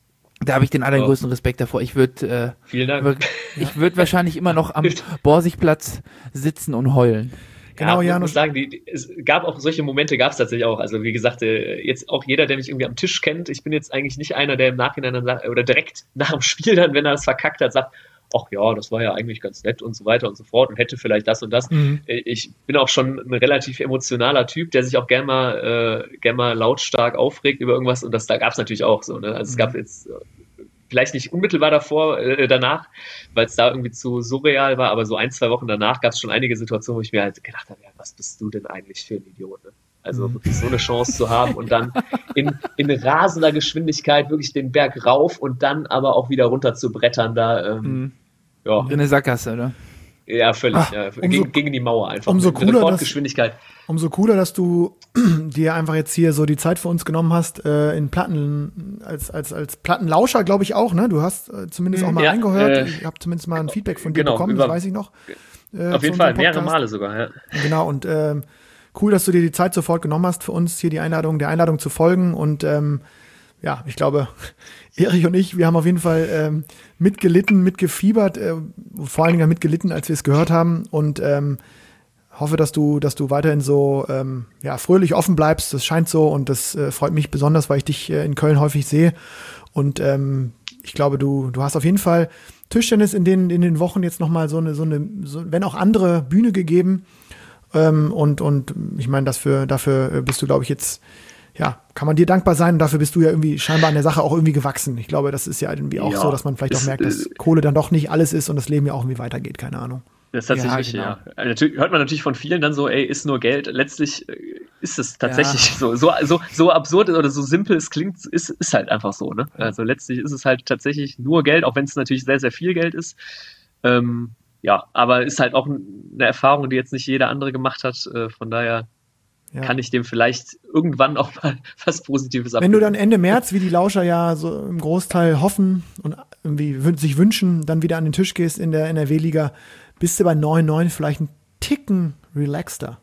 da habe ich den allergrößten Respekt davor. Ich würde äh, Vielen Dank. ich würde wahrscheinlich immer noch am Borsigplatz sitzen und heulen. Genau, ja, Janusz. ich muss sagen, die, es gab auch solche Momente, gab es tatsächlich auch. Also wie gesagt, äh, jetzt auch jeder, der mich irgendwie am Tisch kennt, ich bin jetzt eigentlich nicht einer, der im Nachhinein dann sagt, oder direkt nach dem Spiel dann, wenn er das verkackt hat, sagt, ach ja, das war ja eigentlich ganz nett und so weiter und so fort und hätte vielleicht das und das. Mhm. Ich bin auch schon ein relativ emotionaler Typ, der sich auch gern mal, äh, gern mal lautstark aufregt über irgendwas und das da gab es natürlich auch so. Ne? Also mhm. es gab jetzt vielleicht nicht unmittelbar davor, äh, danach, weil es da irgendwie zu surreal war, aber so ein, zwei Wochen danach gab es schon einige Situationen, wo ich mir halt gedacht habe, ja, was bist du denn eigentlich für ein Idiot? Ne? Also wirklich so eine Chance zu haben und dann in, in rasender Geschwindigkeit wirklich den Berg rauf und dann aber auch wieder runter zu brettern da. Ähm, Mhm. Ja. In eine Sackgasse, oder? Ja, völlig. Ach, Ja. umso, Gegen, gegen die Mauer einfach. Umso mit cooler, Rekordgeschwindigkeit. dass, umso cooler, dass du dir einfach jetzt hier so die Zeit für uns genommen hast, äh, in Platten, als, als, als Plattenlauscher, glaube ich auch, ne? Du hast äh, zumindest auch mal Ja, reingehört. äh, ich habe zumindest mal ein Feedback von dir genau, bekommen, über, das weiß ich noch. Äh, auf jeden Fall, mehrere Male sogar, ja. Genau, und ähm, cool, dass du dir die Zeit sofort genommen hast, für uns hier die Einladung, der Einladung zu folgen. Und ähm, ja, ich glaube, Erich und ich, wir haben auf jeden Fall ähm, mitgelitten, mitgefiebert, äh, vor allen Dingen mitgelitten, als wir es gehört haben. Und ähm, hoffe, dass du, dass du weiterhin so ähm, ja, fröhlich offen bleibst. Das scheint so und das äh, freut mich besonders, weil ich dich äh, in Köln häufig sehe. Und ähm, ich glaube, du, du hast auf jeden Fall Tischtennis in den, in den Wochen jetzt nochmal so eine, so eine, so, wenn auch andere Bühne gegeben. Ähm, und, und ich meine, dafür, dafür bist du, glaube ich, jetzt, ja, kann man dir dankbar sein und dafür bist du ja irgendwie scheinbar an der Sache auch irgendwie gewachsen. Ich glaube, das ist ja irgendwie auch ja, so, dass man vielleicht ist, auch merkt, dass äh, Kohle dann doch nicht alles ist und das Leben ja auch irgendwie weitergeht, keine Ahnung. Das ist tatsächlich, Ja, ja. genau. Also natürlich, hört man natürlich von vielen dann so, ey, ist nur Geld. Letztlich äh, ist es tatsächlich ja. so, so, so, so absurd oder so simpel es klingt, ist, ist halt einfach so, ne? Also letztlich ist es halt tatsächlich nur Geld, auch wenn es natürlich sehr, sehr viel Geld ist. Ähm, ja, aber ist halt auch eine Erfahrung, die jetzt nicht jeder andere gemacht hat. Äh, von daher ja. kann ich dem vielleicht irgendwann auch mal was Positives abgeben. Wenn du dann Ende März, wie die Lauscher ja so im Großteil hoffen und irgendwie wün- sich wünschen, dann wieder an den Tisch gehst in der N R W-Liga, bist du bei neun neun vielleicht ein Ticken relaxter.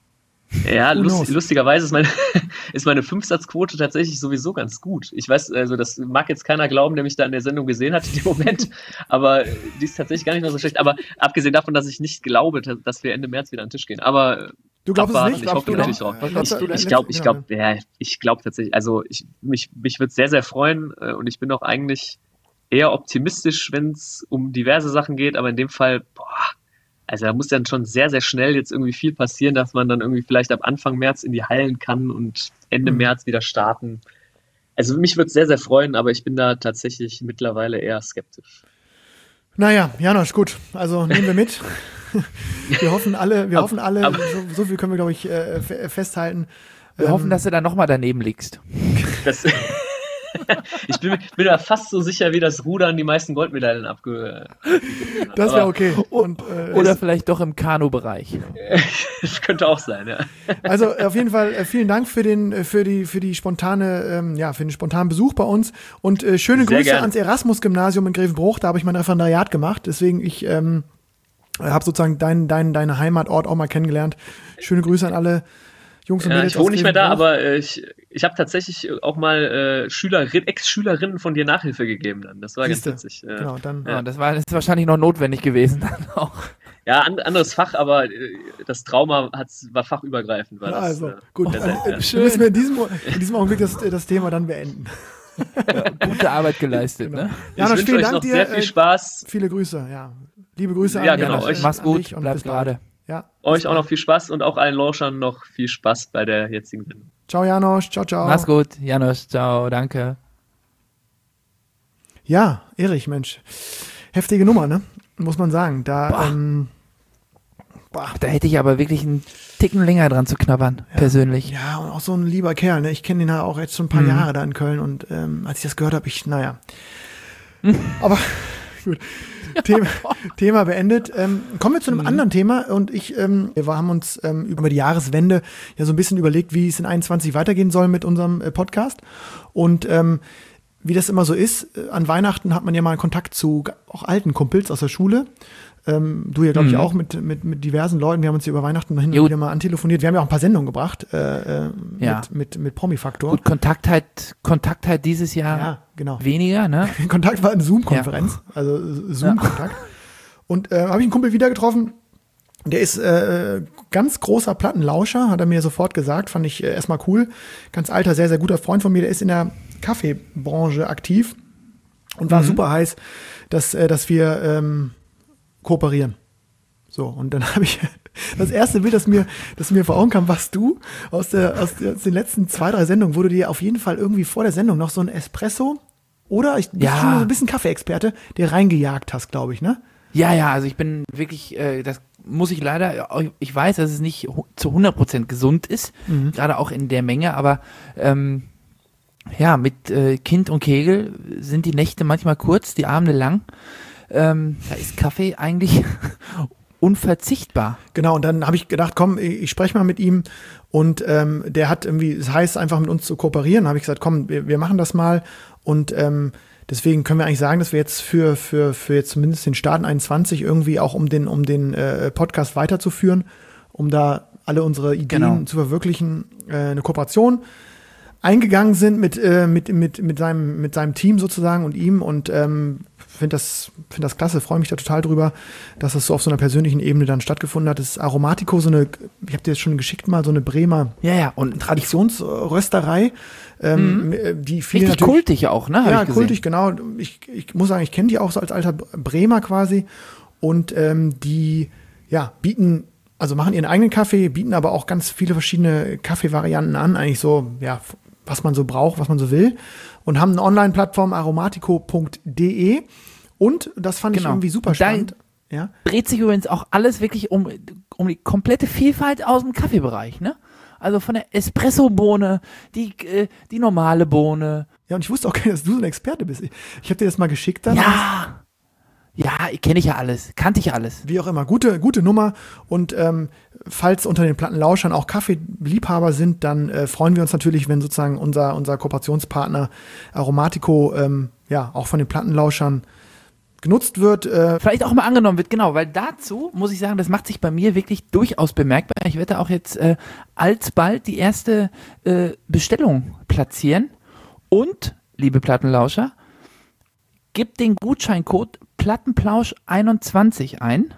Ja, lust, lustigerweise ist meine, ist meine Fünfsatzquote tatsächlich sowieso ganz gut. Ich weiß, also das mag jetzt keiner glauben, der mich da in der Sendung gesehen hat in dem Moment, aber die ist tatsächlich gar nicht mehr so schlecht. Aber abgesehen davon, dass ich nicht glaube, dass wir Ende März wieder an den Tisch gehen. Aber du glaubst es nicht? Ich hoffe natürlich drauf. Ich, ich glaube, ich glaube, ja, ich glaube tatsächlich. Also ich, mich, mich würde sehr, sehr freuen und ich bin auch eigentlich eher optimistisch, wenn es um diverse Sachen geht. Aber in dem Fall, boah. Also da muss dann schon sehr, sehr schnell jetzt irgendwie viel passieren, dass man dann irgendwie vielleicht ab Anfang März in die Hallen kann und Ende mhm. März wieder starten. Also mich würde es sehr, sehr freuen, aber ich bin da tatsächlich mittlerweile eher skeptisch. Naja, Janosch, gut. Also nehmen wir mit. Wir hoffen alle, wir aber, hoffen alle, aber, so, so viel können wir, glaube ich, äh, festhalten. Wir ähm, hoffen, dass du da nochmal daneben liegst. Das Ich bin, bin da fast so sicher, wie das Rudern die meisten Goldmedaillen abge... Das wäre okay. Und, äh, Oder vielleicht doch im Kanu-Bereich. Das könnte auch sein, ja. Also auf jeden Fall äh, vielen Dank für den, für die, für die spontane, ähm, ja, für den spontanen Besuch bei uns und äh, schöne Sehr Grüße gern. ans Erasmus-Gymnasium in Grevenbruch. Da habe ich mein Referendariat gemacht. Deswegen ich ähm, habe sozusagen deinen, deinen, deinen Heimatort auch mal kennengelernt. Schöne Grüße an alle Jungs und Ja, Mädels. ich wohne aus nicht mehr da, Grevenbruch. aber äh, ich, ich habe tatsächlich auch mal äh, Schülerin, Ex-Schülerinnen von dir Nachhilfe gegeben dann. Das war Siehste. ganz witzig. Ja. Genau, dann Ja, das war das ist wahrscheinlich noch notwendig gewesen dann auch. Ja, an, anderes Fach, aber äh, das Trauma hat's, war fachübergreifend. War Ja, das, also, äh, gut. sehr Dann, selten, äh, ja. müssen wir in diesem, in diesem Augenblick das, das Thema dann beenden. Ja, gute Arbeit geleistet, Genau. ne? Ich Janosch, wünsche vielen euch Dank noch dir. sehr viel äh, Spaß. Viele Grüße, ja. Liebe Grüße Ja, an genau, an- euch. Mach's an gut, dich und bleib bis bald. gerade. Ja, Euch bis auch noch bald. viel Spaß und auch allen Lauschern noch viel Spaß bei der jetzigen Sendung. Ciao, Janosch. Ciao, ciao. Mach's gut, Janusz, ciao, danke. Ja, Erich, Mensch. Heftige Nummer, ne? Muss man sagen. Da, Boah. ähm, boah. Da hätte ich aber wirklich einen Ticken länger dran zu knabbern, persönlich. Ja, und auch so ein lieber Kerl, ne? Ich kenne den ja auch jetzt schon ein paar Mhm. Jahre da in Köln und ähm, als ich das gehört habe, ich, naja. Aber gut. Thema, Thema beendet. Ähm, kommen wir zu einem Mhm. anderen Thema und ich, ähm, wir haben uns ähm, über die Jahreswende ja so ein bisschen überlegt, wie es in einundzwanzig weitergehen soll mit unserem äh, Podcast und ähm, wie das immer so ist, äh, an Weihnachten hat man ja mal Kontakt zu auch alten Kumpels aus der Schule. Ähm, du ja, glaube ich, Mhm. auch mit, mit, mit diversen Leuten. Wir haben uns hier über Weihnachten hin und Jo. wieder mal antelefoniert. Wir haben ja auch ein paar Sendungen gebracht äh, äh, Ja. mit, mit, mit Promi-Faktor. Gut, Kontakt halt, Kontakt halt dieses Jahr Ja, genau. weniger, ne? Kontakt war eine Zoom-Konferenz, also äh, Zoom-Kontakt. Und äh, habe ich einen Kumpel wieder getroffen, der ist äh, ganz großer Plattenlauscher, hat er mir sofort gesagt, fand ich äh, erstmal cool. Ganz alter, sehr, sehr guter Freund von mir, der ist in der Kaffeebranche aktiv und war Mhm. super heiß, dass, äh, dass wir ähm, kooperieren. So, und dann habe ich das erste Bild, das mir, das mir vor Augen kam, warst du aus, der, aus, der, aus den letzten zwei, drei Sendungen, wo du dir auf jeden Fall irgendwie vor der Sendung noch so ein Espresso oder ich bin Ja. schon so ein bisschen Kaffeeexperte, der reingejagt hast, glaube ich, ne? Ja, ja, also ich bin wirklich, äh, das muss ich leider, ich weiß, dass es nicht hu- zu hundert Prozent gesund ist, Mhm. gerade auch in der Menge, aber ähm, ja, mit äh, Kind und Kegel sind die Nächte manchmal kurz, die Abende lang. Ähm, da ist Kaffee eigentlich unverzichtbar. Genau, und dann habe ich gedacht, komm, ich, ich spreche mal mit ihm und ähm, der hat irgendwie, es heißt einfach mit uns zu kooperieren, habe ich gesagt, komm, wir, wir machen das mal und ähm, deswegen können wir eigentlich sagen, dass wir jetzt für, für, für jetzt zumindest den Start einundzwanzig irgendwie auch um den, um den äh, Podcast weiterzuführen, um da alle unsere Ideen Genau. zu verwirklichen, äh, eine Kooperation eingegangen sind mit, äh, mit, mit, mit, seinem, mit seinem Team sozusagen und ihm und ähm, finde das, find das klasse, freue mich da total drüber, dass das so auf so einer persönlichen Ebene dann stattgefunden hat. Das ist Aromatico, so eine, ich habe dir jetzt schon geschickt mal, so eine Bremer Ja, ja, und Traditionsrösterei, ähm, die viele richtig natürlich- kultig auch, ne? hab ja, ich gesehen. kultig, genau. Ich, ich muss sagen, ich kenne die auch so als alter Bremer quasi. Und ähm, die ja, bieten, also machen ihren eigenen Kaffee, bieten aber auch ganz viele verschiedene Kaffeevarianten an, eigentlich so, ja, was man so braucht, was man so will. Und haben eine Online-Plattform aromatico punkt de. Und das fand ich Genau. irgendwie super Und da- spannend. Ja. Dreht sich übrigens auch alles wirklich um, um die komplette Vielfalt aus dem Kaffeebereich, ne? Also von der Espresso-Bohne, die, äh, die normale Bohne. Ja, und ich wusste auch gar nicht, dass du so ein Experte bist. Ich, ich habe dir das mal geschickt dann. Ja, ja, kenne ich ja alles, kannte ich ja alles. Wie auch immer, gute, gute Nummer. Und ähm, falls unter den Plattenlauschern auch Kaffeeliebhaber sind, dann äh, freuen wir uns natürlich, wenn sozusagen unser, unser Kooperationspartner Aromatico ähm, ja auch von den Plattenlauschern genutzt wird. Äh, Vielleicht auch mal angenommen wird, genau, weil dazu muss ich sagen, das macht sich bei mir wirklich durchaus bemerkbar. Ich werde auch jetzt äh, alsbald die erste äh, Bestellung platzieren. Und, liebe Plattenlauscher, gebt den Gutscheincode Plattenplausch einundzwanzig ein,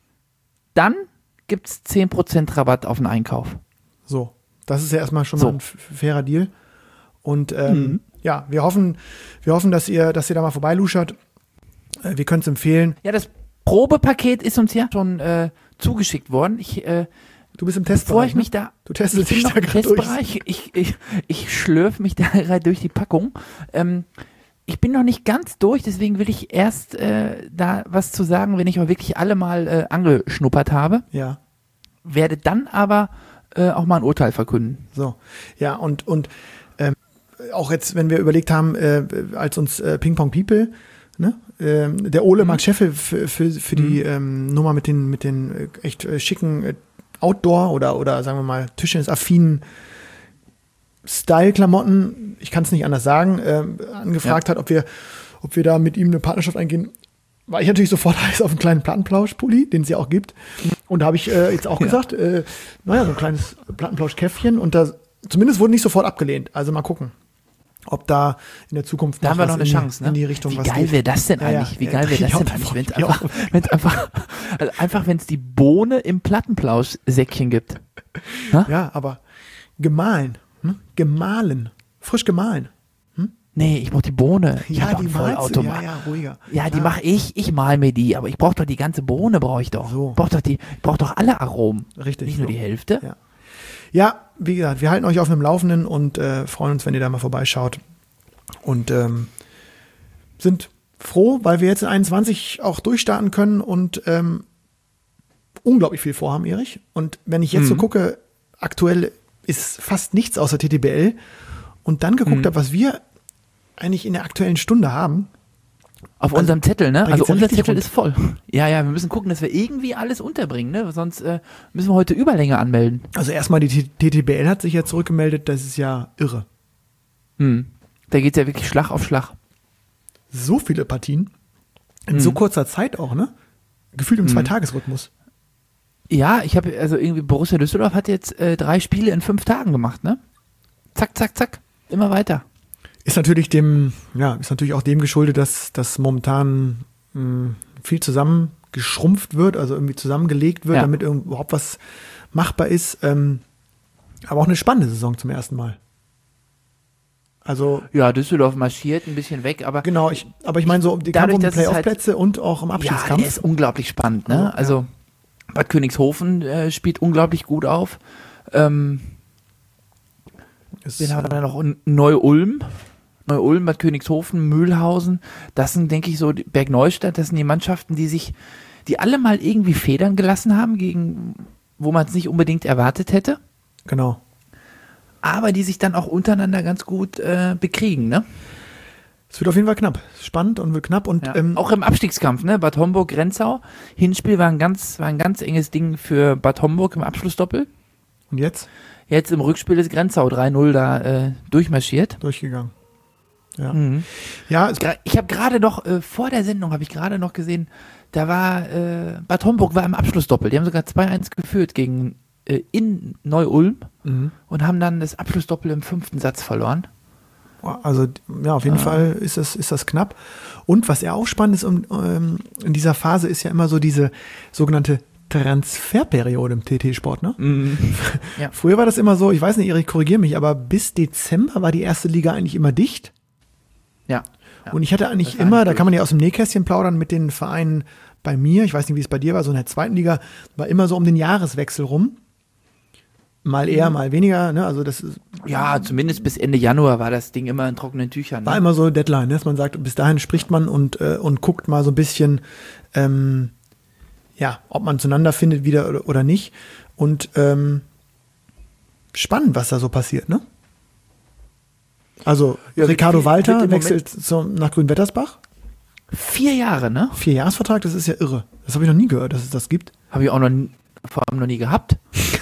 dann gibt es zehn Prozent Rabatt auf den Einkauf. so, das ist ja erstmal schon So. mal ein f- fairer Deal. Und ähm, Mhm. ja, wir hoffen, wir hoffen, dass ihr, dass ihr da mal vorbeiluschert. Äh, wir können es empfehlen. Ja, das Probepaket ist uns ja schon äh, zugeschickt worden. Ich, äh, Du bist im bevor Testbereich. ich mich ne? da Du testest ich bin dich noch da im gerade durch. Testbereich. Ich, ich, ich schlürfe mich da gerade durch die Packung. Ähm, ich bin noch nicht ganz durch, deswegen will ich erst äh, da was zu sagen, wenn ich auch wirklich alle mal äh, angeschnuppert habe. Ja. Werde dann aber äh, auch mal ein Urteil verkünden. So, ja, und, und ähm, auch jetzt, wenn wir überlegt haben, äh, als uns äh, Ping Pong People, ne, ähm, der Ole Mark Scheffel für, für, für die ähm, Nummer mit den, mit den äh, echt äh, schicken äh, Outdoor- oder, oder sagen wir mal Tischtennis-affinen Style-Klamotten, ich kann es nicht anders sagen, ähm, angefragt hat, ob wir, ob wir da mit ihm eine Partnerschaft eingehen, war ich natürlich sofort heiß auf einen kleinen Plattenplausch-Pulli, den es ja auch gibt. Und da habe ich äh, jetzt auch Ja. gesagt, äh, naja, so ein kleines Plattenplausch-Käffchen und da zumindest wurde nicht sofort abgelehnt. Also mal gucken, ob da in der Zukunft Da haben wir was noch eine in die, Chance, ne? in die Richtung Wie was geil geht. wäre das denn Ja, ja. eigentlich? Wie Ja, geil wäre ich das denn auch eigentlich, wenn es davon, einfach, wenn's einfach, also einfach, wenn es die Bohne im Plattenplausch-Säckchen gibt. Ja, aber gemahlen, hm? gemahlen, frisch gemahlen. Nee, ich brauch die Bohne. Ich hab doch einen malst du. Vollautomat. Ja, ja, ruhiger. Ja, die mache ich, ich mal mir die, aber ich brauche doch die ganze Bohne, brauche ich doch. So. Ich brauche doch die, ich brauche doch alle Aromen. Richtig, Nicht nur so. die Hälfte. Ja. Ja, wie gesagt, wir halten euch auf dem Laufenden und äh, freuen uns, wenn ihr da mal vorbeischaut. Und ähm, sind froh, weil wir jetzt in einundzwanzig auch durchstarten können und ähm, unglaublich viel vorhaben, Erich. Und wenn ich jetzt so Mhm. gucke, aktuell ist fast nichts außer T T B L und dann geguckt Mhm. habe, was wir eigentlich in der aktuellen Stunde haben. Auf Also, unserem Zettel, ne? da Also geht's ja unser richtig Zettel rund. ist voll. Ja, ja, wir müssen gucken, dass wir irgendwie alles unterbringen, ne? Sonst äh, müssen wir heute Überlänge anmelden. Also erstmal die T T B L hat sich ja zurückgemeldet, das ist ja irre. Hm. Da geht's ja wirklich Schlag auf Schlag. So viele Partien in Mhm. so kurzer Zeit auch, ne? gefühlt im Mhm. Zweitagesrhythmus. Ja, ich habe, also irgendwie Borussia Düsseldorf hat jetzt äh, drei Spiele in fünf Tagen gemacht, ne? Zack, zack, zack. Immer weiter. Ist natürlich dem, ja, ist natürlich auch dem geschuldet, dass das momentan mh, viel zusammengeschrumpft wird, also irgendwie zusammengelegt wird, Ja. damit irgend- überhaupt was machbar ist. Ähm, aber auch eine spannende Saison zum ersten Mal. Also Ja, Düsseldorf marschiert ein bisschen weg, aber genau, ich, aber ich meine so die Dadurch, Kampf um die dass es halt- Playoff-Plätze und auch im ja, Abstiegskampf. der ist unglaublich spannend, ne? Also, ja. Also Bad Königshofen äh, spielt unglaublich gut auf. Ähm, ist, Wen haben wir da noch? Neu-Ulm. Neu-Ulm, Bad Königshofen, Mühlhausen. Das sind, denke ich, so die- Bergneustadt, das sind die Mannschaften, die sich, die alle mal irgendwie Federn gelassen haben, gegen wo man es nicht unbedingt erwartet hätte, genau. aber die sich dann auch untereinander ganz gut äh, bekriegen, ne? Es wird auf jeden Fall knapp. Spannend und wird knapp. Und Ja. ähm, Auch im Abstiegskampf, ne? Bad Homburg-Grenzau. Hinspiel war ein ganz, war ein ganz enges Ding für Bad Homburg im Abschlussdoppel. und jetzt Jetzt im Rückspiel ist Grenzau drei null da äh, durchmarschiert. durchgegangen. Ja, Mhm. ja es, Gra- Ich habe gerade noch, äh, vor der Sendung habe ich gerade noch gesehen, da war, äh, Bad Homburg war im Abschlussdoppel. Die haben sogar zwei eins geführt gegen äh, in Neu-Ulm mhm. und haben dann das Abschlussdoppel im fünften Satz verloren. Also ja, auf jeden Ah. Fall ist das, ist das knapp. Und was ja auch spannend ist um, ähm, in dieser Phase, ist ja immer so diese sogenannte Transferperiode im T T-Sport. Ne? Ja. Früher war das immer so, ich weiß nicht, Erik, korrigier mich, aber bis Dezember war die erste Liga eigentlich immer dicht. Ja. Ja. Und ich hatte eigentlich Das war immer, nicht da gut. kann man ja aus dem Nähkästchen plaudern mit den Vereinen bei mir, ich weiß nicht, wie es bei dir war, so in der zweiten Liga, war immer so um den Jahreswechsel rum. Mal eher, mal weniger, ne? Also das ist, Ja, zumindest bis Ende Januar war das Ding immer in trockenen Tüchern. war Ne? immer so Deadline, ne? Dass man sagt, bis dahin spricht man und, äh, und guckt mal so ein bisschen, ähm, ja, ob man zueinander findet wieder oder, oder nicht. Und ähm, spannend, was da so passiert, ne? Also Ja, wird Ricardo viel- wird Walter im wechselt zum, nach Grünwettersbach. Vier Jahre, ne? Vierjahresvertrag, das ist ja irre. Das habe ich noch nie gehört, dass es das gibt. Habe ich auch noch, n- vor allem noch nie gehabt.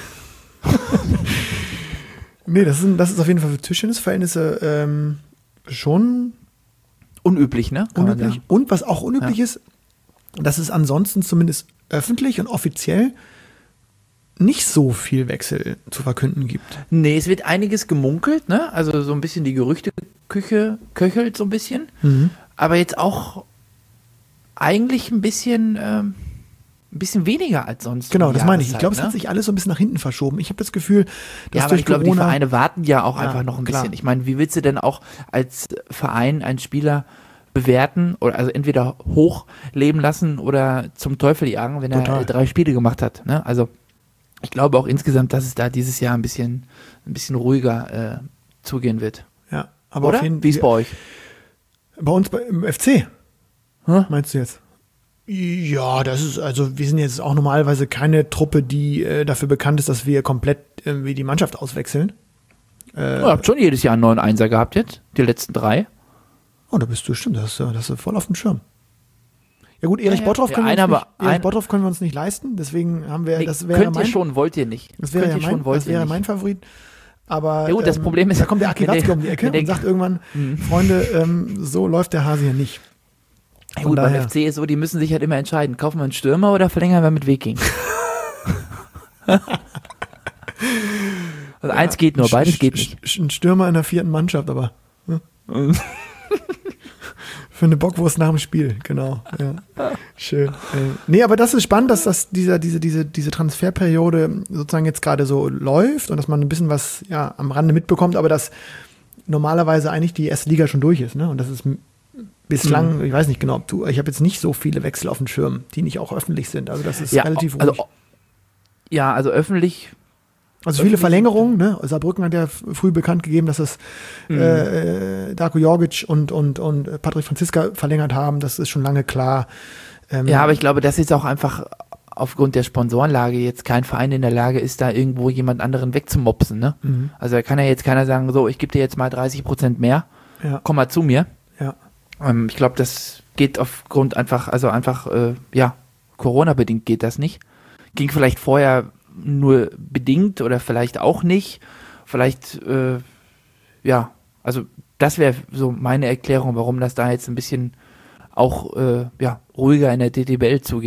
Nee, das ist, das ist auf jeden Fall für Tischtennisverhältnisse ähm, schon Unüblich, ne? Kann man unüblich. sagen. Und was auch unüblich ist, dass es ansonsten zumindest öffentlich und offiziell nicht so viel Wechsel zu verkünden gibt. Nee, es wird einiges gemunkelt, ne? Also so ein bisschen die Gerüchteküche köchelt so ein bisschen. Mhm. Aber jetzt auch eigentlich ein bisschen, ähm, ein bisschen weniger als sonst. Genau, um die das meine ich. Ich Jahreszeit, glaube, es ne? hat sich alles so ein bisschen nach hinten verschoben. Ich habe das Gefühl, dass Ja, aber durch ich glaube, die Corona Vereine warten ja auch Ja, einfach noch ein klar. bisschen. Ich meine, wie willst du denn auch als Verein einen Spieler bewerten oder also entweder hochleben lassen oder zum Teufel jagen, wenn er Total. äh, drei Spiele gemacht hat. Ne? Also ich glaube auch insgesamt, dass es da dieses Jahr ein bisschen, ein bisschen ruhiger äh, zugehen wird. ja, aber Oder? auf jeden Wie ist bei euch? bei uns bei, im F C, Hä? meinst du jetzt? Ja, das ist, also wir sind jetzt auch normalerweise keine Truppe, die äh, dafür bekannt ist, dass wir komplett irgendwie die Mannschaft auswechseln. Äh, Ihr habt schon jedes Jahr einen neuen Einser gehabt jetzt, die letzten drei. Oh, da bist du, stimmt, das ist, ja- das ist voll auf dem Schirm. Ja gut, Erich Ja, ja. Bottroff Ja, können, wir einer uns nicht, aber- Erich ein- Bottroff können wir uns nicht leisten, deswegen haben wir, Nee, das wäre könnt mein, ihr schon, wollt ihr nicht. das wäre, ja könnt ihr mein, schon, wollt das wäre ihr mein nicht. Favorit. Aber Ja gut, das ähm, Problem ist- da kommt der Aki wenn der- Watzke um die Ecke wenn der- und sagt irgendwann, Mhm. Freunde, ähm, so läuft der Hase hier nicht. Ja, Von gut, beim daher. F C ist so, die müssen sich halt immer entscheiden, kaufen wir einen Stürmer oder verlängern wir mit Viking? Also eins geht nur, beides Sch- geht sch- nicht. sch- Ein Stürmer in der vierten Mannschaft, aber. Ne? Für eine Bockwurst nach dem Spiel, genau. Ja. Schön. Äh, nee, aber das ist spannend, dass das dieser, diese, diese, diese Transferperiode sozusagen jetzt gerade so läuft und dass man ein bisschen was ja, am Rande mitbekommt, aber dass normalerweise eigentlich die erste Liga schon durch ist. Ne? Und das ist m- bislang, ich weiß nicht genau, ob du, ich habe jetzt nicht so viele Wechsel auf dem Schirm, die nicht auch öffentlich sind. Also das ist Ja, relativ ruhig. also, ja, also öffentlich. Also viele öffentlich- Verlängerungen, ne? Saarbrücken hat ja f- früh bekannt gegeben, dass es äh, Darko Jorgic und, und, und Patrick Franziska verlängert haben. Das ist schon lange klar. Ähm, Ja, aber ich glaube, dass jetzt auch einfach aufgrund der Sponsorenlage jetzt kein Verein in der Lage ist, da irgendwo jemand anderen wegzumopsen. Ne? Mhm. Also da kann ja jetzt keiner sagen, so, ich gebe dir jetzt mal dreißig Prozent mehr, ja, komm mal zu mir. ja, Ähm, ich glaube, das geht aufgrund einfach, also einfach, äh, ja, Corona-bedingt geht das nicht. Ging vielleicht vorher nur bedingt oder vielleicht auch nicht. Vielleicht, äh, ja, also das wäre so meine Erklärung, warum das da jetzt ein bisschen auch äh, ja, ruhiger in der D T B L zugeht.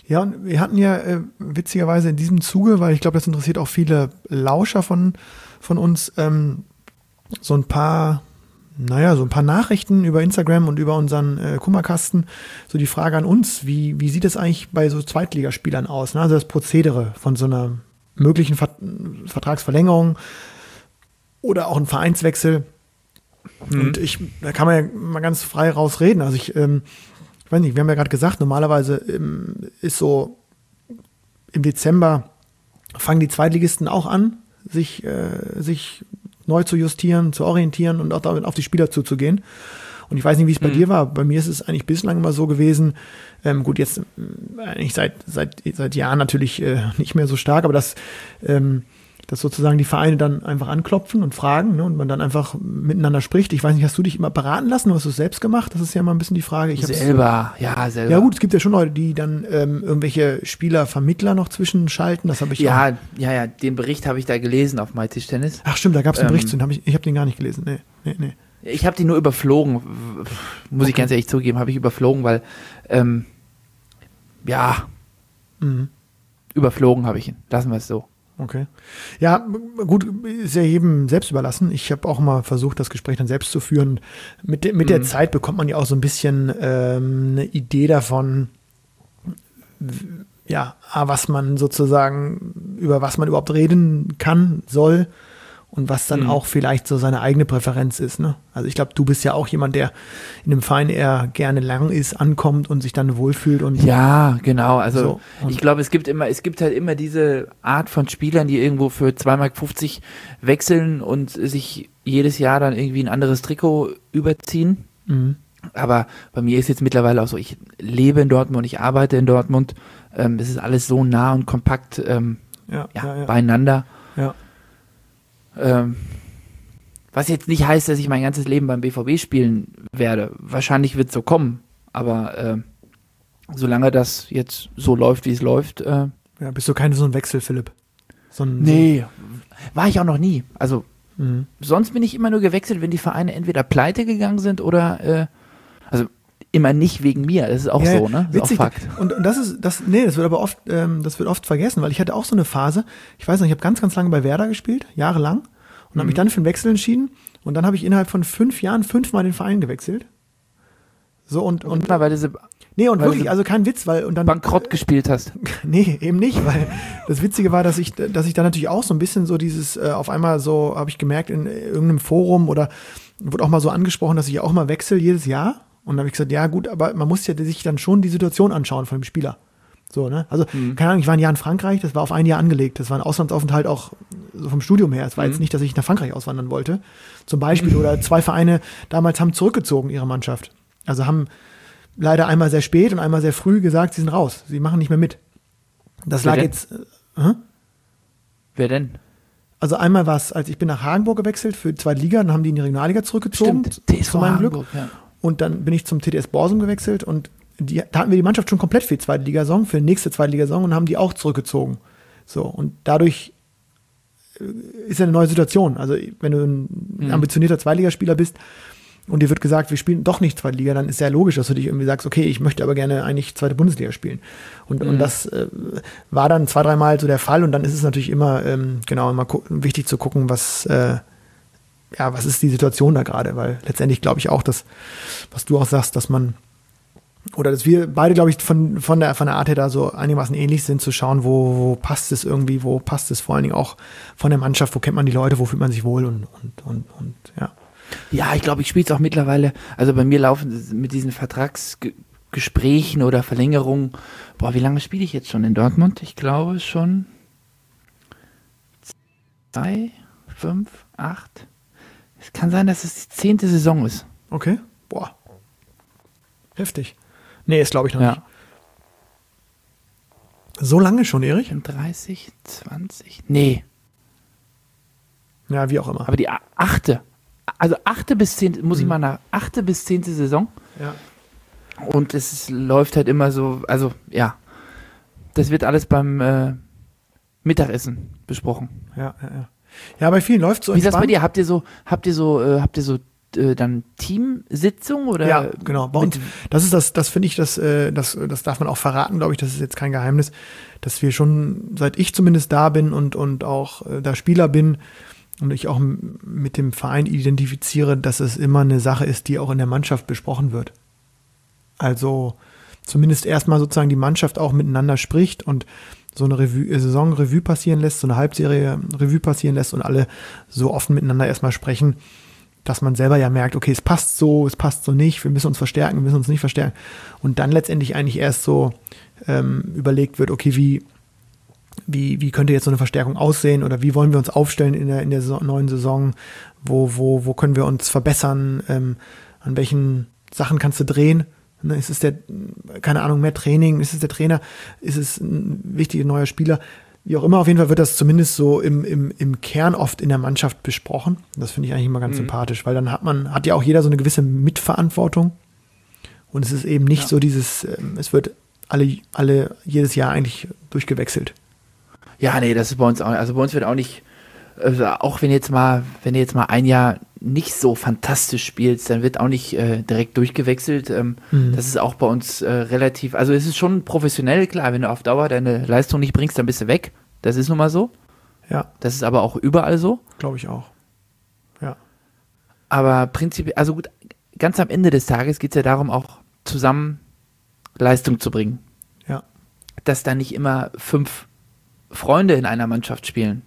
Ja, und wir hatten ja äh, witzigerweise in diesem Zuge, weil ich glaube, das interessiert auch viele Lauscher von, von uns, ähm, so ein paar, naja, so ein paar Nachrichten über Instagram und über unseren äh, Kummerkasten. So die Frage an uns, wie, wie sieht es eigentlich bei so Zweitligaspielern aus? Ne? Also das Prozedere von so einer möglichen Ver- Vertragsverlängerung oder auch ein Vereinswechsel. Mhm. Und ich, da kann man ja mal ganz frei rausreden. Also ich, ähm, ich weiß nicht, wir haben ja gerade gesagt, normalerweise ähm, ist so im Dezember fangen die Zweitligisten auch an, sich, äh, sich neu zu justieren, zu orientieren und auch damit auf die Spieler zuzugehen. Und ich weiß nicht, wie es bei mhm. dir war. Bei mir ist es eigentlich bislang immer so gewesen, ähm, gut, jetzt äh, eigentlich seit, seit, seit Jahren natürlich äh, nicht mehr so stark, aber dass, ähm, dass sozusagen die Vereine dann einfach anklopfen und fragen, ne, und man dann einfach miteinander spricht. Ich weiß nicht, hast du dich immer beraten lassen oder hast du es selbst gemacht? Das ist ja mal ein bisschen die Frage. Ich selber, ja, selber. Ja gut, es gibt ja schon Leute, die dann ähm, irgendwelche Spielervermittler noch zwischenschalten. Das habe ich ja, auch. Ja, ja, den Bericht habe ich da gelesen auf MyTischtennis. Ach stimmt, da gab es einen ähm, Bericht zu, den hab ich, ich habe den gar nicht gelesen. Nee, nee, nee. Ich habe die nur überflogen, muss okay. ich ganz ehrlich zugeben, habe ich überflogen, weil, ähm, ja, mhm. überflogen habe ich ihn. Lassen wir es so. Okay. Ja, gut, ist ja jedem selbst überlassen. Ich habe auch mal versucht, das Gespräch dann selbst zu führen. Mit, de, mit mhm. der Zeit bekommt man ja auch so ein bisschen ähm, eine Idee davon, ja, was man sozusagen, über was man überhaupt reden kann, soll. Und was dann mhm. auch vielleicht so seine eigene Präferenz ist. Ne? Also ich glaube, du bist ja auch jemand, der in einem Verein eher gerne lang ist, ankommt und sich dann wohlfühlt. Und ja, genau. Also so. Ich glaube, es gibt immer, es gibt halt immer diese Art von Spielern, die irgendwo für zwei Mark fünfzig wechseln und sich jedes Jahr dann irgendwie ein anderes Trikot überziehen. Mhm. Aber bei mir ist jetzt mittlerweile auch so, ich lebe in Dortmund, ich arbeite in Dortmund. Ähm, es ist alles so nah und kompakt ähm, ja, ja, ja, ja. beieinander. Ja. Ähm, was jetzt nicht heißt, dass ich mein ganzes Leben beim B V B spielen werde. Wahrscheinlich wird es so kommen, aber äh, solange das jetzt so läuft, wie es läuft. Äh, ja, bist du kein so ein Wechsel, Philipp? So ein, nee, so war ich auch noch nie. Also mhm. sonst bin ich immer nur gewechselt, wenn die Vereine entweder pleite gegangen sind oder äh, also immer nicht wegen mir. Das ist auch ja, so, ne? Das witzig. ist auch Fakt. Und, und das ist, das, nee, das wird aber oft, ähm, das wird oft vergessen, weil ich hatte auch so eine Phase, ich weiß noch, ich habe ganz, ganz lange bei Werder gespielt, jahrelang, und mhm. habe mich dann für einen Wechsel entschieden, und dann habe ich innerhalb von fünf Jahren fünfmal den Verein gewechselt. So, und, und, und weil diese, nee, und weil wirklich, also kein Witz, weil, und dann. Bankrott gespielt hast. Nee, eben nicht, weil das Witzige war, dass ich, dass ich da natürlich auch so ein bisschen so dieses, äh, auf einmal so, habe ich gemerkt, in irgendeinem Forum oder wurde auch mal so angesprochen, dass ich auch mal wechsle jedes Jahr. Und dann habe ich gesagt, ja gut, aber man muss ja sich dann schon die Situation anschauen von dem Spieler. So, ne? Also, mhm. keine Ahnung, ich war ein Jahr in Frankreich, das war auf ein Jahr angelegt. Das war ein Auslandsaufenthalt auch so vom Studium her. Es war mhm. jetzt nicht, dass ich nach Frankreich auswandern wollte. Zum Beispiel. Oder zwei Vereine damals haben zurückgezogen, ihre Mannschaft. Also haben leider einmal sehr spät und einmal sehr früh gesagt, sie sind raus. Sie machen nicht mehr mit. Das Wer lag denn? jetzt. Äh, Wer denn? Also einmal war es, als ich bin nach Hagenburg gewechselt für die zweite Liga, dann haben die in die Regionalliga zurückgezogen. Stimmt, T S V zu meinem Hagenburg, Glück. Ja. Und dann bin ich zum T D S Borsum gewechselt, und die, da hatten wir die Mannschaft schon komplett für die zweite Liga-Saison, für die nächste zweite Liga-Saison, und haben die auch zurückgezogen. So, und dadurch ist ja eine neue Situation. Also wenn du ein mhm. ambitionierter Zweitligaspieler bist und dir wird gesagt, wir spielen doch nicht zweite Liga, dann ist ja logisch, dass du dich irgendwie sagst, okay, ich möchte aber gerne eigentlich zweite Bundesliga spielen. Und, mhm. und das äh, war dann zwei, dreimal so der Fall, und dann ist es natürlich immer, ähm, genau, immer gu- wichtig zu gucken, was äh, ja, was ist die Situation da gerade? Weil letztendlich glaube ich auch, dass, was du auch sagst, dass man, oder dass wir beide, glaube ich, von, von, der, von der Art her da so einigermaßen ähnlich sind, zu schauen, wo, wo passt es irgendwie, wo passt es vor allen Dingen auch von der Mannschaft, wo kennt man die Leute, wo fühlt man sich wohl, und, und, und, und ja. Ja, ich glaube, ich spiele es auch mittlerweile, also bei mir laufen mit diesen Vertragsgesprächen oder Verlängerungen, boah, wie lange spiele ich jetzt schon in Dortmund? Ich glaube schon zwei, fünf, acht. Es kann sein, dass es die zehnte Saison ist. Okay, boah. Heftig. Nee, das glaube ich noch Ja. nicht. So lange schon, Erich? dreißig, zwanzig, nee. Ja, wie auch immer. Aber die a- achte, also achte bis zehnte, muss ich mal nach, achte bis zehnte Saison. Ja. Und es ist, läuft halt immer so, also ja, das wird alles beim äh, Mittagessen besprochen. Ja, ja, ja. Ja, bei vielen läuft es so Wie ist das bei entspannt. dir? Habt ihr so, habt ihr so, äh, habt ihr so äh, dann Teamsitzung oder? Ja, genau. Bei uns, das ist das, das finde ich, das, äh, das, das darf man auch verraten, glaube ich, das ist jetzt kein Geheimnis, dass wir schon, seit ich zumindest da bin und, und auch äh, da Spieler bin und ich auch m- mit dem Verein identifiziere, dass es immer eine Sache ist, die auch in der Mannschaft besprochen wird. Also zumindest erstmal sozusagen die Mannschaft auch miteinander spricht und so eine Revue, äh, Saison Revue passieren lässt, so eine Halbserie Revue passieren lässt und alle so offen miteinander erstmal sprechen, dass man selber ja merkt, okay, es passt so, es passt so nicht, wir müssen uns verstärken, wir müssen uns nicht verstärken. Und dann letztendlich eigentlich erst so ähm, überlegt wird, okay, wie, wie, wie könnte jetzt so eine Verstärkung aussehen oder wie wollen wir uns aufstellen in der, in der so- neuen Saison, wo, wo, wo können wir uns verbessern, ähm, an welchen Sachen kannst du drehen. Ne, ist es der, keine Ahnung, mehr Training, ist es der Trainer, ist es ein wichtiger neuer Spieler, wie auch immer, auf jeden Fall wird das zumindest so im, im, im Kern oft in der Mannschaft besprochen. Das finde ich eigentlich immer ganz mhm. sympathisch, weil dann hat man, hat ja auch jeder so eine gewisse Mitverantwortung und es ist eben nicht ja. so dieses, ähm, es wird alle, alle jedes Jahr eigentlich durchgewechselt. Ja, nee, das ist bei uns auch, also bei uns wird auch nicht, also auch wenn jetzt mal, wenn du jetzt mal ein Jahr nicht so fantastisch spielst, dann wird auch nicht äh, direkt durchgewechselt. Ähm, mhm. Das ist auch bei uns äh, relativ, also es ist schon professionell, klar, wenn du auf Dauer deine Leistung nicht bringst, dann bist du weg. Das ist nun mal so. Ja. Das ist aber auch überall so. Glaube ich auch. Ja. Aber prinzipiell, also gut, ganz am Ende des Tages geht es ja darum, auch zusammen Leistung zu bringen. Ja. Dass da nicht immer fünf Freunde in einer Mannschaft spielen.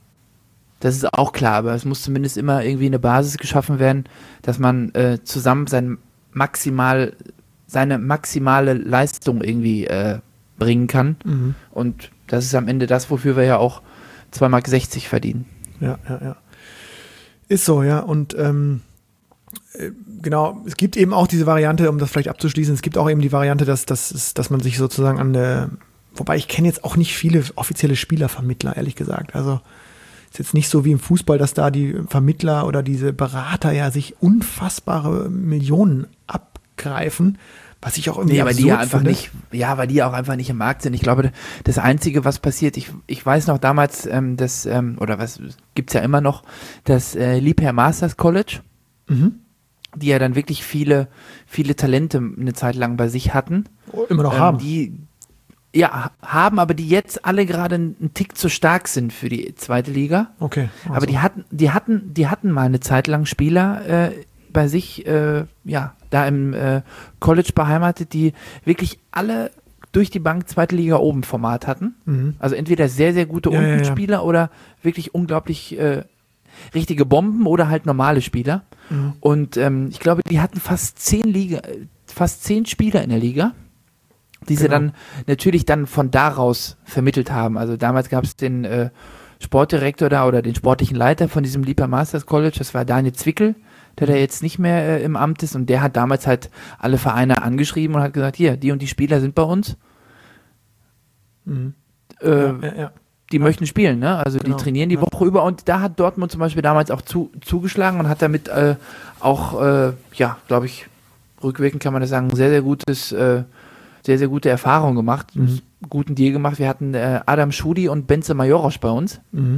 Das ist auch klar, aber es muss zumindest immer irgendwie eine Basis geschaffen werden, dass man äh, zusammen sein maximal, seine maximale Leistung irgendwie äh, bringen kann. Mhm. Und das ist am Ende das, wofür wir ja auch zwei Mark sechzig verdienen. Ja, ja, ja. Ist so, ja. Und ähm, äh, genau, es gibt eben auch diese Variante, um das vielleicht abzuschließen, es gibt auch eben die Variante, dass, dass, dass man sich sozusagen an der, wobei ich kenne jetzt auch nicht viele offizielle Spielervermittler, ehrlich gesagt. Also ist jetzt nicht so wie im Fußball, dass da die Vermittler oder diese Berater ja sich unfassbare Millionen abgreifen, was ich auch irgendwie nee, aber die ja einfach finde. nicht, ja, weil die auch einfach nicht im Markt sind. Ich glaube, das Einzige, was passiert, ich, ich weiß noch damals, ähm, das, ähm, oder was gibt's ja immer noch, das äh, Liebherr Masters College, mhm. die ja dann wirklich viele, viele Talente eine Zeit lang bei sich hatten. Immer noch ähm, haben. Die Ja, haben, aber die jetzt alle gerade einen Tick zu stark sind für die zweite Liga. Okay. Also. Aber die hatten, die hatten, die hatten mal eine Zeit lang Spieler äh, bei sich, äh, ja, da im äh, College beheimatet, die wirklich alle durch die Bank zweite Liga oben Format hatten. Mhm. Also entweder sehr, sehr gute ja, Untenspieler ja, ja. oder wirklich unglaublich äh, richtige Bomben oder halt normale Spieler. Mhm. Und ähm, ich glaube, die hatten fast zehn Liga, fast zehn Spieler in der Liga, die genau. sie dann natürlich dann von daraus vermittelt haben. Also damals gab es den äh, Sportdirektor da oder den sportlichen Leiter von diesem Liebherr Masters College, das war Daniel Zwickel, der da jetzt nicht mehr äh, im Amt ist, und der hat damals halt alle Vereine angeschrieben und hat gesagt, hier, die und die Spieler sind bei uns. Mhm. Äh, ja, ja, ja. Die ja. möchten spielen, ne? Also genau. die trainieren die ja. Woche über, und da hat Dortmund zum Beispiel damals auch zu, zugeschlagen und hat damit äh, auch, äh, ja, glaube ich, rückwirkend kann man das sagen, sehr, sehr gutes äh, sehr, sehr gute Erfahrungen gemacht, mhm. guten Deal gemacht. Wir hatten äh, Adam Schudi und Benze Majorosch bei uns, mhm.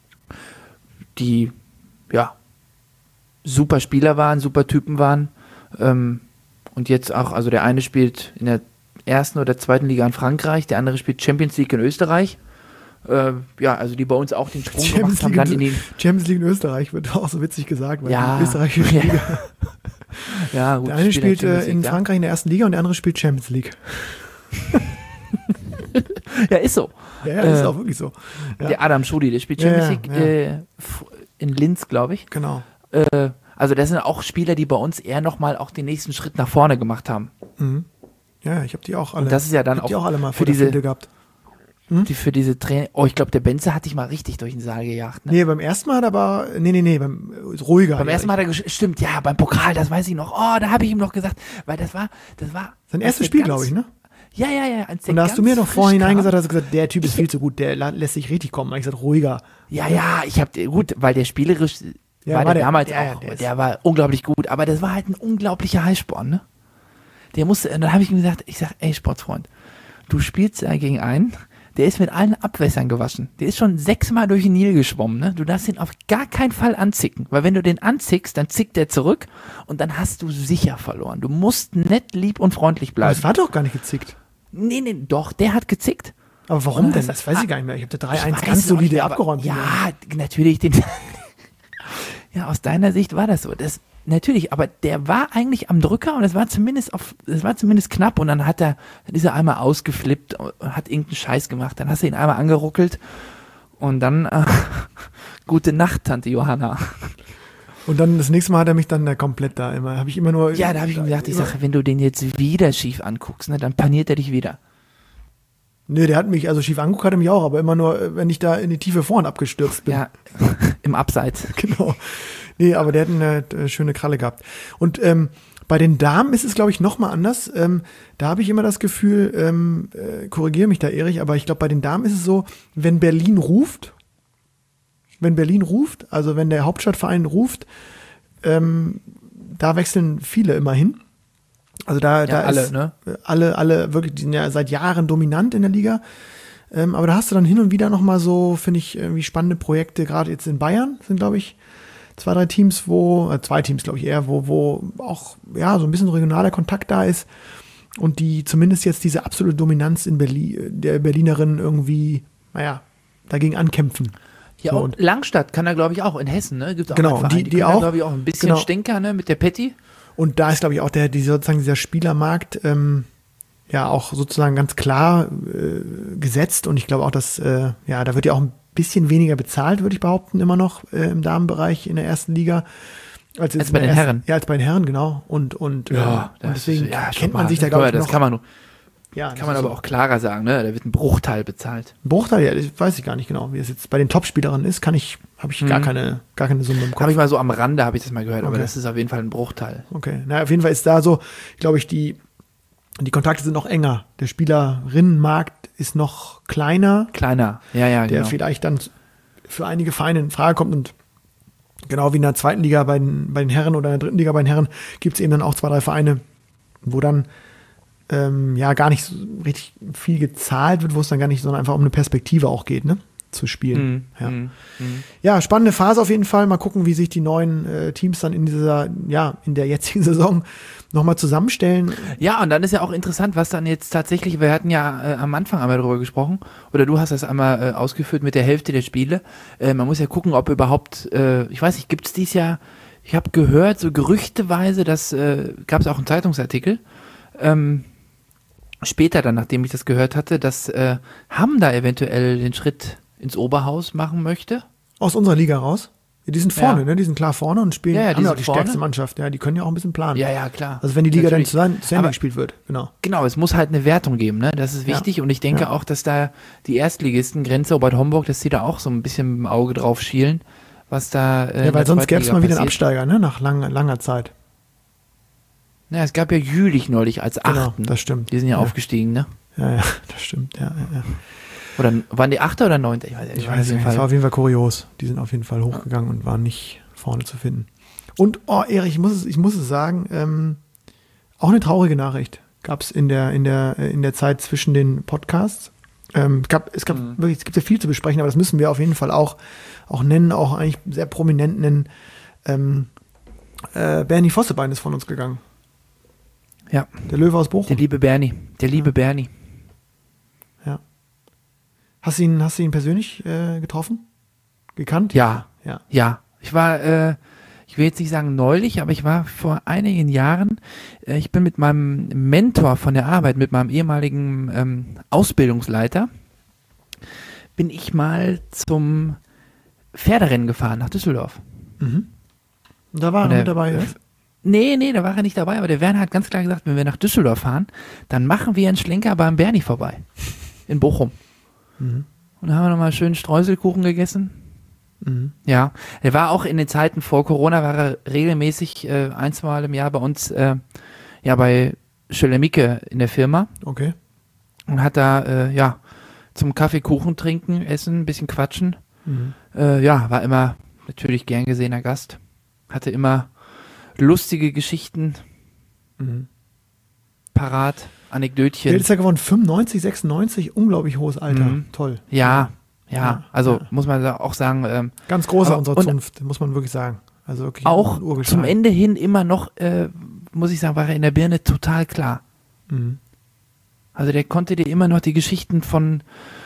die, ja, super Spieler waren, super Typen waren, ähm, und jetzt auch, also der eine spielt in der ersten oder zweiten Liga in Frankreich, der andere spielt Champions League in Österreich. Äh, ja, also die bei uns auch den Sprung Champions gemacht haben. Dann in die Champions League in Österreich wird auch so witzig gesagt, weil ja. die österreichische Liga. Ja, gut, der eine spielt äh, in League, Frankreich in der ersten Liga und der andere spielt Champions League. Ja, ist so. Ja, ja äh, ist auch wirklich so. Ja. Der Adam Schudi, der spielt Champions ja, League ja. äh, in Linz, glaube ich. Genau. Äh, also das sind auch Spieler, die bei uns eher nochmal auch den nächsten Schritt nach vorne gemacht haben. Mhm. Ja, ich habe die auch alle. Und das ist ja dann auch, die auch alle mal für diese gehabt. Hm? Die für diese Training. Oh, ich glaube, der Benze hat dich mal richtig durch den Saal gejagt. Ne? Nee, beim ersten Mal hat er aber. Nee, nee, nee, beim ruhiger. Beim ersten Mal hat er gesch- stimmt, ja, beim Pokal, das weiß ich noch. Oh, da habe ich ihm noch gesagt, weil das war, das war. Sein erstes Spiel, glaube ich, ne? Ja, ja, ja. Und da hast du mir noch vorhinein gesagt, hast du gesagt, der Typ ist viel zu gut, der lässt sich richtig kommen. Ich gesagt, ruhiger. Ja, ja, ich habe gut, weil der spielerisch ja, war, war der, der damals ja, auch, der, der war unglaublich gut, aber das war halt ein unglaublicher Highsporn, ne? Der musste, und dann habe ich ihm gesagt, ich sag, ey, Sportsfreund, du spielst ja gegen einen, der ist mit allen Abwässern gewaschen. Der ist schon sechsmal durch den Nil geschwommen, ne? Du darfst ihn auf gar keinen Fall anzicken, weil wenn du den anzickst, dann zickt der zurück und dann hast du sicher verloren. Du musst nett, lieb und freundlich Aber bleiben. es war doch gar nicht gezickt. Nee, nee, doch, der hat gezickt. Aber warum Und denn? das- Das weiß ich gar nicht mehr. Ich habe der drei eins Ich weiß ganz es auch solide nicht, aber- abgeräumt. Ja, natürlich. Den ja, aus deiner Sicht war das so. Das, natürlich, aber der war eigentlich am Drücker und es war zumindest auf, es war zumindest knapp und dann hat er, dann ist er einmal ausgeflippt und hat irgendeinen Scheiß gemacht. Dann hast du ihn einmal angeruckelt und dann äh, gute Nacht, Tante Johanna. Und dann das nächste Mal hat er mich dann da komplett da immer, habe ich immer nur. Ja, da habe ich mir gedacht, ich immer- sage, wenn du den jetzt wieder schief anguckst, ne, dann paniert er dich wieder. Nee, der hat mich, also schief angeguckt hat er mich auch, aber immer nur, äh, wenn ich da in die Tiefe vorn abgestürzt bin. Ja, im Abseits. Genau. Nee, aber der hat eine äh, schöne Kralle gehabt. Und ähm, bei den Damen ist es, glaube ich, noch mal anders. Ähm, da habe ich immer das Gefühl, ähm, äh, korrigiere mich da, Erich, aber ich glaube, bei den Damen ist es so, wenn Berlin ruft, wenn Berlin ruft, also wenn der Hauptstadtverein ruft, ähm, da wechseln viele immer hin. Also da, Ja, da alle, ist ne? äh, alle, alle wirklich, die sind ja seit Jahren dominant in der Liga. Ähm, aber da hast du dann hin und wieder noch mal so, finde ich, irgendwie spannende Projekte, gerade jetzt in Bayern sind, glaube ich, zwei, drei Teams, wo, äh, zwei Teams, glaube ich, eher, wo, wo auch, ja, so ein bisschen regionaler Kontakt da ist und die zumindest jetzt diese absolute Dominanz in Berlin, der Berlinerin irgendwie, naja, dagegen ankämpfen. Ja, So, und Langstadt kann er, glaube ich, auch in Hessen, ne? Gibt's auch Genau, einen Verein, die- die können da, auch. glaube ich, auch ein bisschen Genau. Stinker, ne? Mit der Petty. Und da ist, glaube ich, auch der, die, sozusagen dieser Spielermarkt ähm, ja auch sozusagen ganz klar äh, gesetzt. Und ich glaube auch, dass, äh, ja, da wird ja auch ein bisschen weniger bezahlt, würde ich behaupten, immer noch äh, im Damenbereich in der ersten Liga. Als, jetzt Als bei in der den ersten- Herren. Ja, als bei den Herren, genau. Und, und, äh, und deswegen ist- ja, schon kennt man mal. sich da, Das glaube ich, kann man- noch. Das kann man, nur- ja, kann das man ist aber so. auch klarer sagen, ne? Da wird ein Bruchteil bezahlt. Ein Bruchteil, ja, das weiß ich gar nicht genau, wie es jetzt bei den Topspielerinnen ist, kann ich, habe ich gar Mhm. keine, gar keine Summe im Kopf. Habe ich mal so am Rande, habe ich das mal gehört, aber Okay. das ist auf jeden Fall ein Bruchteil. Okay, na, auf jeden Fall ist da so, glaube ich, die, die Kontakte sind noch enger. Der Spielerinnenmarkt ist noch kleiner, Kleiner, ja, ja, der genau. vielleicht dann für einige Vereine in Frage kommt. Und genau wie in der zweiten Liga bei den, bei den Herren oder in der dritten Liga bei den Herren gibt es eben dann auch zwei, drei Vereine, wo dann ähm, ja gar nicht so richtig viel gezahlt wird, wo es dann gar nicht, sondern einfach um eine Perspektive auch geht, ne? Zu spielen. Mhm, Ja. mhm, mhm. Ja, spannende Phase auf jeden Fall. Mal gucken, wie sich die neuen äh, Teams dann in dieser, ja, in der jetzigen Saison nochmal zusammenstellen. Ja, und dann ist ja auch interessant, was dann jetzt tatsächlich, wir hatten ja äh, am Anfang einmal darüber gesprochen, oder du hast das einmal äh, ausgeführt mit der Hälfte der Spiele. Äh, man muss ja gucken, ob überhaupt, äh, ich weiß nicht, gibt es dies Jahr, ich habe gehört, so gerüchteweise, das äh, gab es auch einen Zeitungsartikel, ähm, später dann, nachdem ich das gehört hatte, dass äh, Hamm da eventuell den Schritt ins Oberhaus machen möchte. Aus unserer Liga raus. Ja, die sind vorne, Ja. ne? Die sind klar vorne und spielen, Ja, ja, die haben ja auch sind die vorne. stärkste Mannschaft. Ja, die können ja auch ein bisschen planen. Ja, ja, klar. Also wenn die Liga Natürlich. dann zu, zu Ende Aber- gespielt wird, genau. Genau, es muss halt eine Wertung geben, ne? Das ist Ja. wichtig und ich denke Ja. auch, dass da die Erstligisten, Grenze Bad Homburg, dass die da auch so ein bisschen im Auge drauf schielen, was da. Äh, in Ja, weil der sonst zweiten gäbe es Liga mal wieder einen passiert. Absteiger, ne? Nach langer, langer Zeit. Ja, es gab ja Jülich neulich als Genau, Achten. das stimmt. Die sind ja, Ja. aufgestiegen, ne? Ja, ja, das stimmt. Ja, ja, ja. Oder waren die Achter oder Neunter? Ich weiß, Ich auf weiß jeden nicht, es war Fall. auf jeden Fall kurios. Die sind auf jeden Fall hochgegangen und waren nicht vorne zu finden. Und, oh, Erich, ich muss es, ich muss es sagen, ähm, auch eine traurige Nachricht gab es in der, in, der, äh, in der Zeit zwischen den Podcasts. Ähm, es gab, es, gab Mhm. wirklich, es gibt ja viel zu besprechen, aber das müssen wir auf jeden Fall auch, auch nennen, auch eigentlich sehr prominent nennen. Ähm, äh, Bernie Vossebein ist von uns gegangen. Ja, Der Löwe aus Bochum. der liebe Bernie. Der liebe Bernie. Ja. Hast du ihn, hast du ihn persönlich äh, getroffen? Gekannt? Ja, Ja. ja. Ich war, äh, ich will jetzt nicht sagen neulich, aber ich war vor einigen Jahren, äh, ich bin mit meinem Mentor von der Arbeit, mit meinem ehemaligen ähm, Ausbildungsleiter, bin ich mal zum Pferderennen gefahren nach Düsseldorf. Mhm. Und da war Und er der- mit dabei. äh, ja? Nee, nee, da war er nicht dabei, aber der Werner hat ganz klar gesagt, wenn wir nach Düsseldorf fahren, dann machen wir einen Schlenker beim Bernie vorbei. In Bochum. Mhm. Und da haben wir nochmal schön Streuselkuchen gegessen. Mhm. Ja, er war auch in den Zeiten vor Corona, war er regelmäßig äh, ein, zwei Mal im Jahr bei uns, äh, ja, bei Schölemicke in der Firma Okay. und hat da, äh, ja, zum Kaffee, Kuchen trinken, essen, ein bisschen quatschen. Mhm. Äh, ja, war immer natürlich gern gesehener Gast. Hatte immer lustige Geschichten Mhm. parat. Anekdötchen. Wie alt ist er geworden? fünfundneunzig, sechsundneunzig? Unglaublich hohes Alter. Mhm. Toll. Ja, ja, Ja, also ja. muss man auch sagen, ähm, Ganz großer Aber- unserer und- Zunft, muss man wirklich sagen. Also wirklich auch ein Urgestein. zum Ende hin immer noch, äh, muss ich sagen, war er in der Birne total klar. Mhm. Also der konnte dir immer noch die Geschichten von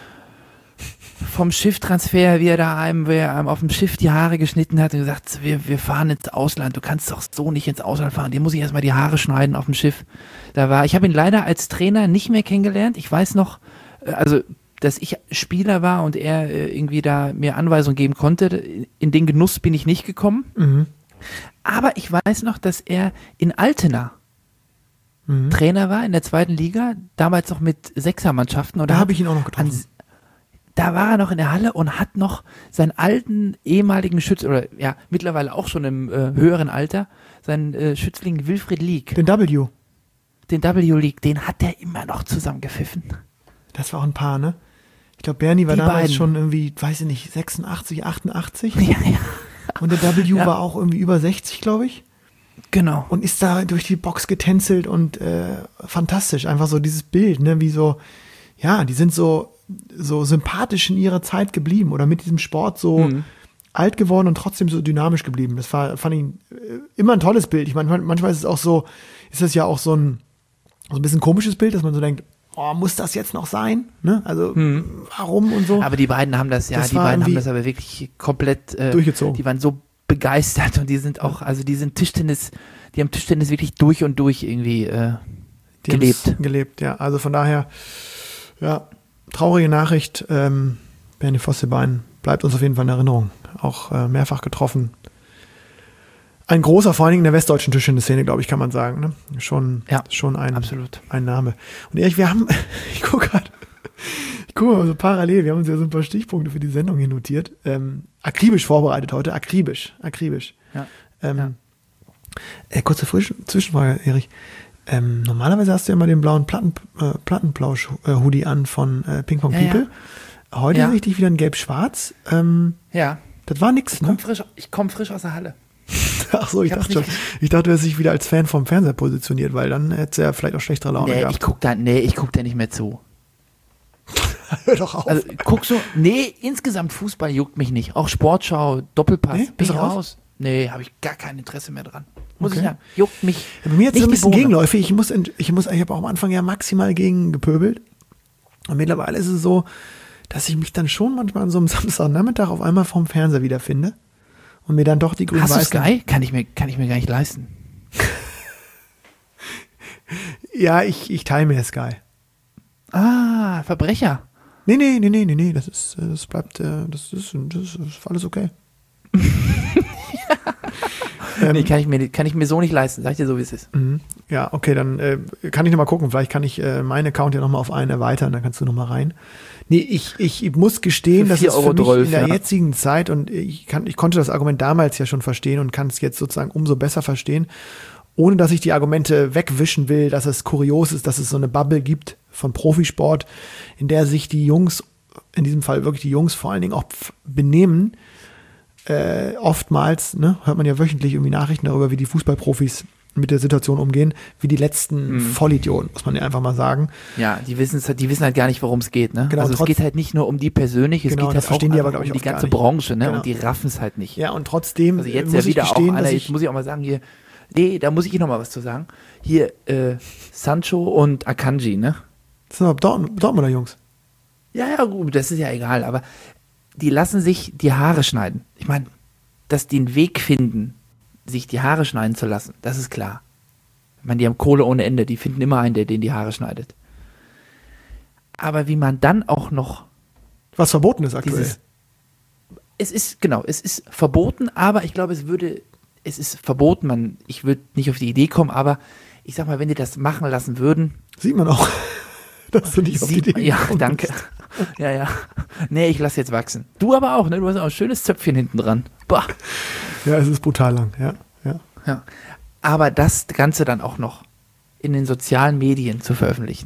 vom Schifftransfer, wie er da einem, wie er einem auf dem Schiff die Haare geschnitten hat und gesagt, wir, wir fahren ins Ausland, du kannst doch so nicht ins Ausland fahren, dir muss ich erstmal die Haare schneiden auf dem Schiff. Da war, ich habe ihn leider als Trainer nicht mehr kennengelernt. Ich weiß noch, äh, also dass ich Spieler war und er äh, irgendwie da mir Anweisungen geben konnte. In den Genuss bin ich nicht gekommen. Mhm. Aber ich weiß noch, dass er in Altena Mhm. Trainer war in der zweiten Liga, damals noch mit Sechsermannschaften. Und Da hat habe ich ihn auch noch getroffen. an, da war er noch in der Halle und hat noch seinen alten ehemaligen Schütz, oder ja, mittlerweile auch schon im äh, höheren Alter, seinen äh, Schützling Wilfried Lieck, Den W. den W. Lieck, den hat er immer noch zusammengepfiffen. Das war auch ein Paar, ne? Ich glaube, Bernie war Die damals beiden. schon irgendwie, weiß ich nicht, sechsundachtzig, achtundachtzig. Ja, ja, Und der W Ja. war auch irgendwie über sechzig, glaube ich. genau. Und ist da durch die Box getänzelt und äh, fantastisch. Einfach so dieses Bild, ne? Wie so, ja, die sind so, so sympathisch in ihrer Zeit geblieben oder mit diesem Sport so Mhm. alt geworden und trotzdem so dynamisch geblieben. Das war, fand ich äh, immer ein tolles Bild. Ich meine, man- manchmal ist es auch so, ist das ja auch so ein, so ein bisschen komisches Bild, dass man so denkt, oh, muss das jetzt noch sein? Ne? Also, warum und so. Aber die beiden haben das, ja, Das die war beiden haben irgendwie das aber wirklich komplett äh, durchgezogen. Die waren so begeistert und die sind auch, also die sind Tischtennis, die haben Tischtennis wirklich durch und durch irgendwie äh, Die haben's gelebt. Gelebt, ja. Also von daher, ja, traurige Nachricht. Ähm, Bernie Vossebein bleibt uns auf jeden Fall in Erinnerung. Auch äh, mehrfach getroffen. Ein großer, vor allen Dingen in der westdeutschen Tischtennis-Szene, glaube ich, kann man sagen. Ne? Schon, Ja, schon ein, absolut. ein Name. Und Erich, wir haben, ich gucke gerade, ich gucke mal so parallel, wir haben uns ja so ein paar Stichpunkte für die Sendung hier notiert. Ähm, akribisch vorbereitet heute, akribisch, akribisch. Ja. Ähm, Ja. Äh, kurze Frisch Zwischenfrage, Erich. Ähm, normalerweise hast du ja immer den blauen Platten, äh, Plattenplausch-Hoodie an von äh, Ping Pong Ja, People. Heute Ja. sehe ich dich wieder in gelb-schwarz. Ähm, Ja, das war nix, ich ne? komme frisch, ich komm frisch aus der Halle. Ach so, ich, Ich hab's dachte schon. nicht Ich dachte, du hättest dich wieder als Fan vom Fernseher positioniert, weil dann hättest du ja vielleicht auch schlechtere Laune Nee, gehabt. ich guck da, nee, ich guck da nicht mehr zu. Hör doch auf. Also guck so, nee, insgesamt Fußball juckt mich nicht. Auch Sportschau, Doppelpass, Nee, bin bist ich du raus? raus. Nee, habe ich gar kein Interesse mehr dran. Muss Okay. ich sagen, juckt mich. Ja, bei mir jetzt nicht so ein die bisschen Bohne. gegenläufig. Ich muss, ent- ich muss, ich habe auch am Anfang ja maximal gegen gepöbelt. Und mittlerweile ist es so, dass ich mich dann schon manchmal an so einem Samstagnachmittag auf einmal vorm Fernseher wiederfinde und mir dann doch die Hast du grün-weißen. Sky? Kann ich mir, kann ich mir gar nicht leisten. Ja, ich, ich teile mir Sky. Ah, Verbrecher. Nee, nee, nee, nee, nee, nee, das ist, äh, das bleibt, äh, das ist, das ist alles okay. ähm, Nee, kann ich mir, kann ich mir so nicht leisten. Sag ich dir so, wie es ist. mhm. Ja, okay, dann äh, kann ich nochmal gucken. Vielleicht kann ich äh, meinen Account ja nochmal auf einen erweitern, dann kannst du nochmal rein. Nee, ich, ich muss gestehen, Für dass vier es für Euro mich zwölf, in der ja. jetzigen Zeit, und ich, kann, ich konnte das Argument damals ja schon verstehen und kann es jetzt sozusagen umso besser verstehen, ohne dass ich die Argumente wegwischen will, dass es kurios ist, dass es so eine Bubble gibt von Profisport, in der sich die Jungs, in diesem Fall wirklich die Jungs vor allen Dingen auch pf- benehmen. Äh, oftmals, ne, hört man ja wöchentlich irgendwie Nachrichten darüber, wie die Fußballprofis mit der Situation umgehen, wie die letzten Mhm. Vollidioten, muss man ja einfach mal sagen. Ja, die wissen es, die wissen halt gar nicht, worum es geht, ne? Genau, also trotz- es geht halt nicht nur um die persönlich, es Genau, geht das halt auch verstehen die aber, einfach glaub ich, um die oft gar ganze nicht. Branche, ne? Genau. Und die raffen es halt nicht. Ja, und trotzdem Also jetzt muss ja ich wieder auch gestehen, einer, dass jetzt ich, muss ich auch mal sagen, hier, nee, da muss ich noch mal was zu sagen. Hier, äh, Sancho und Akanji, ne? das sind aber Dort- Dortmunder Jungs. Ja, ja, gut, das ist ja egal, aber die lassen sich die Haare schneiden. Ich meine, dass die einen Weg finden, sich die Haare schneiden zu lassen, das ist klar. Ich meine, die haben Kohle ohne Ende, die finden immer einen, der denen die Haare schneidet. Aber wie man dann auch noch Was verboten ist aktuell. dieses, es ist, genau, es ist verboten, aber ich glaube, es würde, es ist verboten, man, ich würde nicht auf die Idee kommen, aber ich sag mal, wenn die das machen lassen würden, Sieht man auch, dass du nicht auf die sieht Idee man, ja, gekommen danke. bist. Ja, ja. Nee, ich lasse jetzt wachsen. Du aber auch, ne? Du hast auch ein schönes Zöpfchen hinten dran. Boah. Ja, es ist brutal lang, ja. ja. Ja. Aber das Ganze dann auch noch in den sozialen Medien zu veröffentlichen.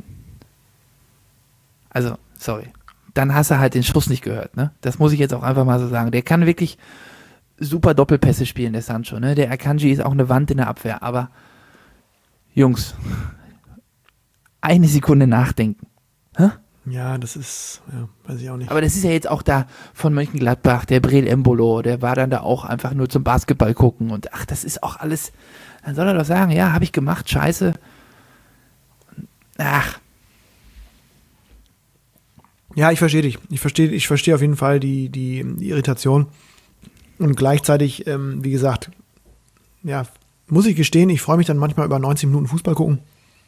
Also, sorry. Dann hast du halt den Schuss nicht gehört, ne? Das muss ich jetzt auch einfach mal so sagen. Der kann wirklich super Doppelpässe spielen, der Sancho, ne? Der Akanji ist auch eine Wand in der Abwehr, aber Jungs, eine Sekunde nachdenken. Hä? Ja, das ist, ja, weiß ich auch nicht. Aber das ist ja jetzt auch da von Mönchengladbach, der Breel Embolo, der war dann da auch einfach nur zum Basketball gucken und ach, das ist auch alles, dann soll er doch sagen, ja, habe ich gemacht, scheiße. Ach. Ja, ich verstehe dich. Ich verstehe ich verstehe auf jeden Fall die, die, die Irritation. Und gleichzeitig, ähm, wie gesagt, ja, muss ich gestehen, ich freue mich dann manchmal über neunzig Minuten Fußball gucken.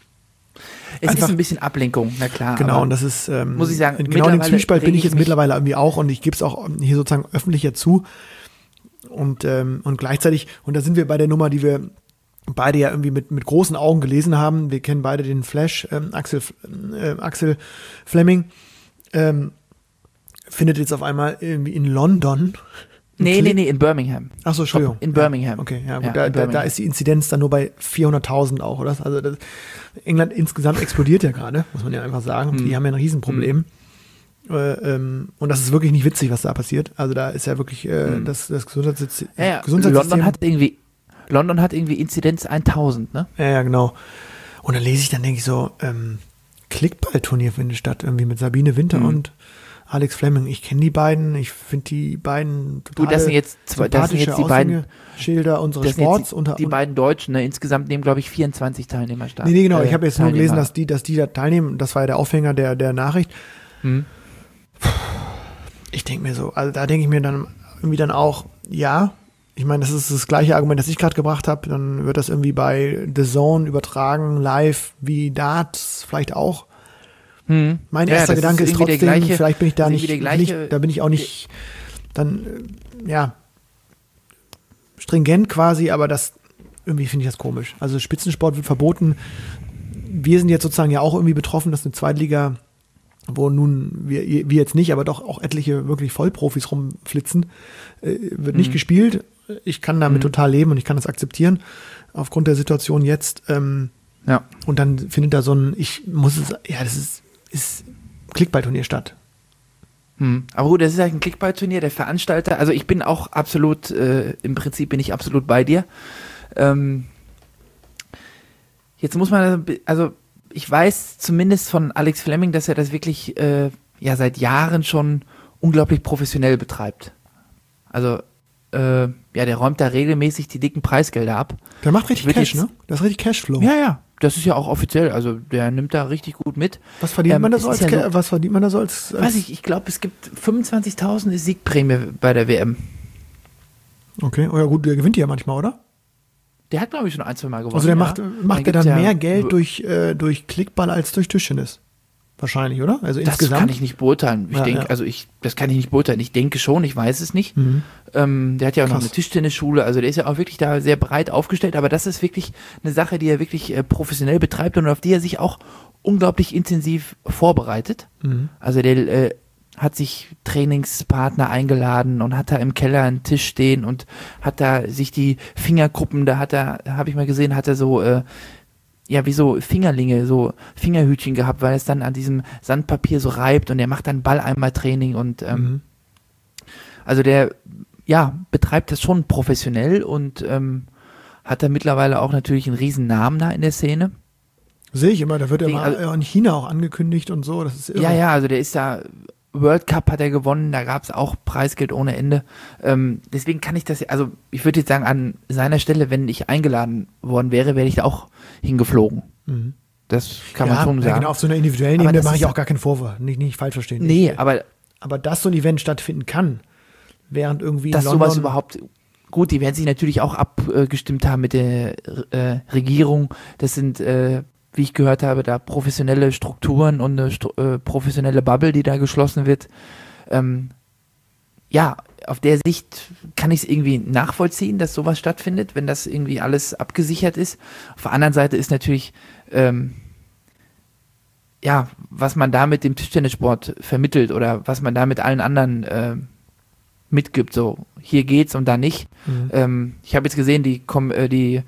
Es Einfach, ist ein bisschen Ablenkung, na klar. Genau, und das ist, ähm, muss ich sagen, genau in dem mittlerweile Zwiespalt bin reg ich jetzt ich mich- mittlerweile irgendwie auch und ich gebe es auch hier sozusagen öffentlich jetzt zu. Und, ähm, und gleichzeitig, und da sind wir bei der Nummer, die wir beide ja irgendwie mit, mit großen Augen gelesen haben. Wir kennen beide den Flash, ähm, Axel, äh, Axel Fleming, ähm, findet jetzt auf einmal irgendwie in London. Nee, nee, nee, in Birmingham. Ach so, Entschuldigung. In Birmingham. Ja, okay, ja, gut, Ja, da, in da, da Birmingham. ist die Inzidenz dann nur bei vierhunderttausend auch, oder? Also das, England insgesamt explodiert ja gerade, muss man ja einfach sagen. Hm. Die haben ja ein Riesenproblem. Äh, ähm, und das ist wirklich nicht witzig, was da passiert. Also da ist ja wirklich äh, Hm. das, das Gesundheitssystem. Ja, ja. Gesundheitssystem. London hat irgendwie, London hat irgendwie Inzidenz tausend, ne? Ja, ja, genau. Und dann lese ich, dann denke ich so, ähm, Klickball-Turnier findet statt, irgendwie mit Sabine Winter Hm. und Alex Fleming. Ich kenne die beiden, ich finde die beiden total Du, das sind jetzt zwei, das sind sympathische jetzt die beiden, Aushängeschilder unseres das sind Sports. jetzt unter, die beiden Deutschen, ne? Insgesamt nehmen, glaube ich, vierundzwanzig Teilnehmer statt. Nee, nee, genau. Äh, Ich habe jetzt nur gelesen, Teilnehmer. dass die, dass die da teilnehmen. Das war ja der Aufhänger der, der Nachricht. Hm. Ich denke mir so, also da denke ich mir dann irgendwie dann auch, ja, ich meine, das ist das gleiche Argument, das ich gerade gebracht habe. Dann wird das irgendwie bei The Zone übertragen, live, wie Darts vielleicht auch. Hm. Mein Ja, erster das Gedanke ist, irgendwie der trotzdem, gleiche- vielleicht bin ich da das ist nicht, irgendwie der gleiche- nicht, da bin ich auch nicht dann, äh, ja, stringent quasi, aber das, irgendwie finde ich das komisch. Also Spitzensport wird verboten. Wir sind jetzt sozusagen ja auch irgendwie betroffen, dass eine Zweitliga, wo nun, wir, wir jetzt nicht, aber doch auch etliche wirklich Vollprofis rumflitzen, äh, wird nicht Mhm. gespielt. Ich kann damit Mhm. total leben und ich kann das akzeptieren, aufgrund der Situation jetzt. Ähm, Ja. und dann findet da so ein, ich muss es, ja, das ist, ist Klickball-Turnier statt. Hm. Aber gut, das ist halt ein Kickball-Turnier, der Veranstalter, also ich bin auch absolut, äh, im Prinzip bin ich absolut bei dir. Ähm, jetzt muss man, also ich weiß zumindest von Alex Fleming, dass er das wirklich äh, ja seit Jahren schon unglaublich professionell betreibt. Also äh, ja, der räumt da regelmäßig die dicken Preisgelder ab. Der macht richtig Wird Cash, jetzt- ne? Das ist richtig Cashflow. Ja, ja, das ist ja auch offiziell, also der nimmt da richtig gut mit. Was verdient Ähm, man da es so als, ist ja Ca- so- was verdient man da so als, als Weiß ich, ich glaube, es gibt fünfundzwanzigtausend ist Siegprämie bei der W M. Okay, oh ja gut, der gewinnt die ja manchmal, oder? Der hat, glaube ich, schon ein, zwei Mal gewonnen. Also der ja. macht, macht der gibt's dann ja- mehr Geld durch, äh, durch Klickball als durch Tischtennis? Wahrscheinlich, oder? Also Das insgesamt. kann ich nicht beurteilen. Ich Ja, denke, ja. also ich, das kann ich nicht beurteilen. Ich denke schon, ich weiß es nicht. Mhm. Ähm, der hat ja auch noch Krass. eine Tischtennisschule, also der ist ja auch wirklich da sehr breit aufgestellt, aber das ist wirklich eine Sache, die er wirklich äh, professionell betreibt und auf die er sich auch unglaublich intensiv vorbereitet. Mhm. Also der äh, hat sich Trainingspartner eingeladen und hat da im Keller einen Tisch stehen und hat da sich die Fingergruppen, da hat er, habe ich mal gesehen, hat er so äh, ja, wie so Fingerlinge, so Fingerhütchen gehabt, weil es dann an diesem Sandpapier so reibt und er macht dann Balleimer-Training und ähm, Mhm. also der, ja, betreibt das schon professionell und ähm, hat da mittlerweile auch natürlich einen riesen Namen da in der Szene. Sehe ich immer, da wird ja Deswegen, mal also- äh, in China auch angekündigt und so. Das ist irre. Ja, ja, also der ist da, World Cup hat er gewonnen, da gab es auch Preisgeld ohne Ende. Ähm, deswegen kann ich das, also ich würde jetzt sagen, an seiner Stelle, wenn ich eingeladen worden wäre, wäre ich da auch hingeflogen. Mhm. Das kann ja, man schon ja, sagen. genau, auf so einer individuellen Aber Ebene das mache ist ich auch ja- gar keinen Vorwurf. Nicht, nicht falsch verstehen. Nee, Ich- aber aber dass so ein Event stattfinden kann, während irgendwie dass in London, sowas überhaupt, gut, die werden sich natürlich auch abgestimmt haben mit der äh, Regierung. Das sind, äh, wie ich gehört habe, da professionelle Strukturen und eine Stru äh, professionelle Bubble, die da geschlossen wird. Ähm, ja, auf der Sicht kann ich es irgendwie nachvollziehen, dass sowas stattfindet, wenn das irgendwie alles abgesichert ist. Auf der anderen Seite ist natürlich, ähm, ja, was man da mit dem Tischtennissport vermittelt oder was man da mit allen anderen äh, mitgibt, so hier geht's und da nicht. Mhm. Ähm, ich habe jetzt gesehen, die, kom äh, die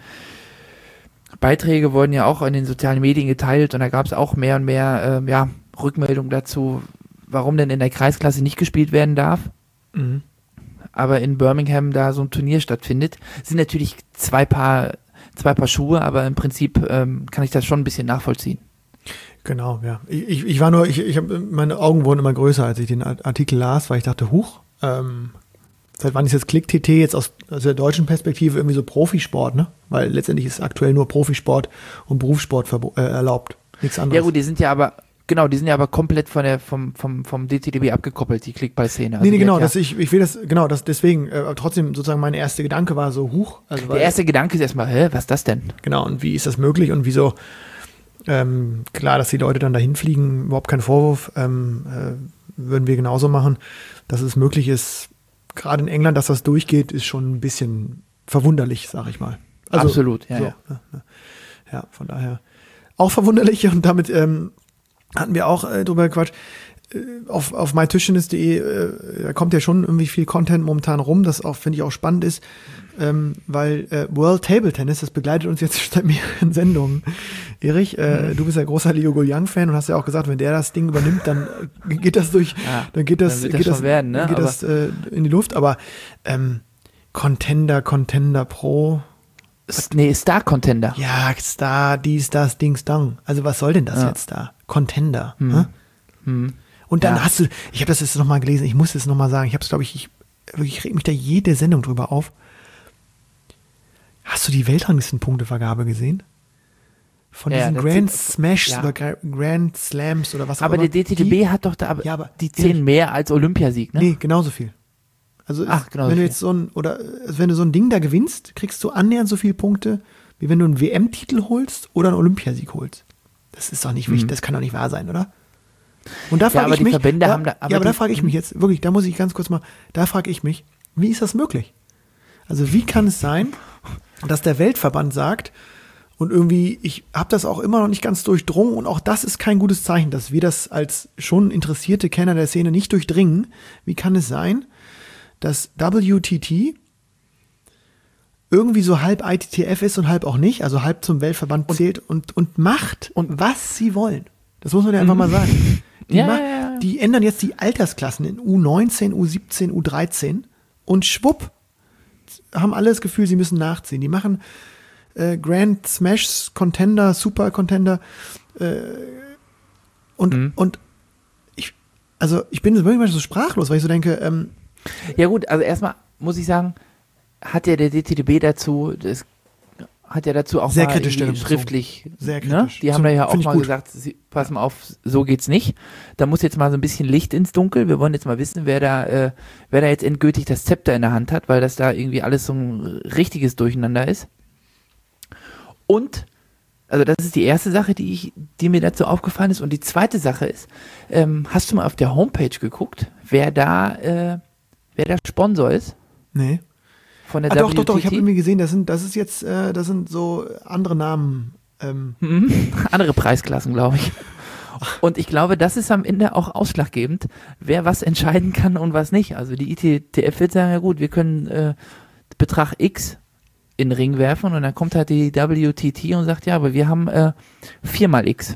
Beiträge wurden ja auch in den sozialen Medien geteilt und da gab es auch mehr und mehr äh, ja, Rückmeldungen dazu, warum denn in der Kreisklasse nicht gespielt werden darf, Mhm. aber in Birmingham da so ein Turnier stattfindet. Es sind natürlich zwei Paar, zwei Paar Schuhe, aber im Prinzip ähm, kann ich das schon ein bisschen nachvollziehen. Genau, ja. Ich, ich war nur, ich, ich habe meine Augen wurden immer größer, als ich den Artikel las, weil ich dachte, huch, ähm, seit wann ist jetzt Click-T T jetzt aus, aus der deutschen Perspektive irgendwie so Profisport, ne? Weil letztendlich ist aktuell nur Profisport und Berufssport verbo- äh, erlaubt. Nichts anderes. Ja gut, die sind ja aber, genau, die sind ja aber komplett von der, vom, vom, vom D T D B abgekoppelt, die Klickball-Szene. Also nee, nee, genau, ja, das, ich, ich will das, genau, das, deswegen, äh, aber trotzdem sozusagen mein erster Gedanke war so, huch. Also, weil, der erste Gedanke ist erstmal, hä, was ist das denn? Genau, und wie ist das möglich und wieso, ähm, klar, dass die Leute dann dahin fliegen, überhaupt kein Vorwurf, ähm, äh, würden wir genauso machen, dass es möglich ist, gerade in England, dass das durchgeht, ist schon ein bisschen verwunderlich, sag ich mal. Also, Absolut, ja, so, ja. ja. Ja, von daher auch verwunderlich und damit ähm, hatten wir auch äh, drüber gequatscht. Äh, auf, auf mytischtennis punkt de äh, da kommt ja schon irgendwie viel Content momentan rum, das auch, finde ich, auch spannend ist, ähm, weil äh, World Table Tennis, das begleitet uns jetzt seit mehreren Sendungen. Erich, äh, mhm. du bist ja großer Liu Guoliang-Fan und hast ja auch gesagt, wenn der das Ding übernimmt, dann äh, geht das durch, ja, dann geht das, dann geht das, das, werden, ne? geht aber das äh, in die Luft, aber ähm, Contender, Contender Pro, nee, Star Contender. ja, Star, dies, das, Dings, Dang. Also was soll denn das ja. jetzt da? Contender. Hm. Hm? Hm. Und dann ja. hast du, ich habe das jetzt nochmal gelesen, ich muss es nochmal sagen, ich habe es, glaube ich, ich, ich reg mich da jede Sendung drüber auf. Hast du die Weltranglistenpunktevergabe gesehen? Von ja, diesen Grand sind, Smashs ja. oder Grand Slams oder was auch aber immer. Aber der D T D B die, hat doch da aber, ja, aber die zehn mehr als Olympiasieg, ne? Nee, genauso viel. Also Ach, ist, genauso wenn du viel. jetzt so ein, oder also wenn du so ein Ding da gewinnst, kriegst du annähernd so viele Punkte, wie wenn du einen W M-Titel holst oder einen Olympiasieg holst. Das ist doch nicht wichtig, Mhm. das kann doch nicht wahr sein, oder? Und da Ja, frage aber ich die mich, Verbände da, haben da- aber ja, aber da die- frage ich mich jetzt, wirklich, da muss ich ganz kurz mal, da frage ich mich, wie ist das möglich? Also wie kann es sein, dass der Weltverband sagt, und irgendwie, ich habe das auch immer noch nicht ganz durchdrungen und auch das ist kein gutes Zeichen, dass wir das als schon interessierte Kenner der Szene nicht durchdringen. Wie kann es sein, dass W T T irgendwie so halb I T T F ist und halb auch nicht, also halb zum Weltverband zählt und, und macht, und was sie wollen. Das muss man ja einfach mal sagen. Die, Ja, ma- ja, ja. die ändern jetzt die Altersklassen in U neunzehn, U siebzehn, U dreizehn und schwupp haben alle das Gefühl, sie müssen nachziehen. Die machen äh, Grand Smash, Contender, Super Contender äh, und, Mhm. und ich, also ich bin wirklich manchmal so sprachlos, weil ich so denke, ähm, Ja gut, also erstmal muss ich sagen, hat ja der D T D B dazu, das hat ja dazu auch Sehr mal kritisch irgendwie Stellung schriftlich, Sehr ne? kritisch. Die haben So, da ja auch find ich mal gut. gesagt, sie, pass mal auf, so geht's nicht. Da muss jetzt mal so ein bisschen Licht ins Dunkel. Wir wollen jetzt mal wissen, wer da, äh, wer da jetzt endgültig das Zepter in der Hand hat, weil das da irgendwie alles so ein richtiges Durcheinander ist. Und, also das ist die erste Sache, die ich, die mir dazu aufgefallen ist. Und die zweite Sache ist, ähm, hast du mal auf der Homepage geguckt, wer da, äh, wer der Sponsor ist nee. von der Ah, W T T? doch, doch, doch, ich habe irgendwie gesehen, das sind, das ist jetzt, äh, das sind so andere Namen. Ähm, Mhm. Andere Preisklassen, glaube ich. Und ich glaube, das ist am Ende auch ausschlaggebend, wer was entscheiden kann und was nicht. Also die I T T F wird sagen, ja gut, wir können äh, Betrag X in den Ring werfen und dann kommt halt die W T T und sagt, ja, aber wir haben äh, viermal X.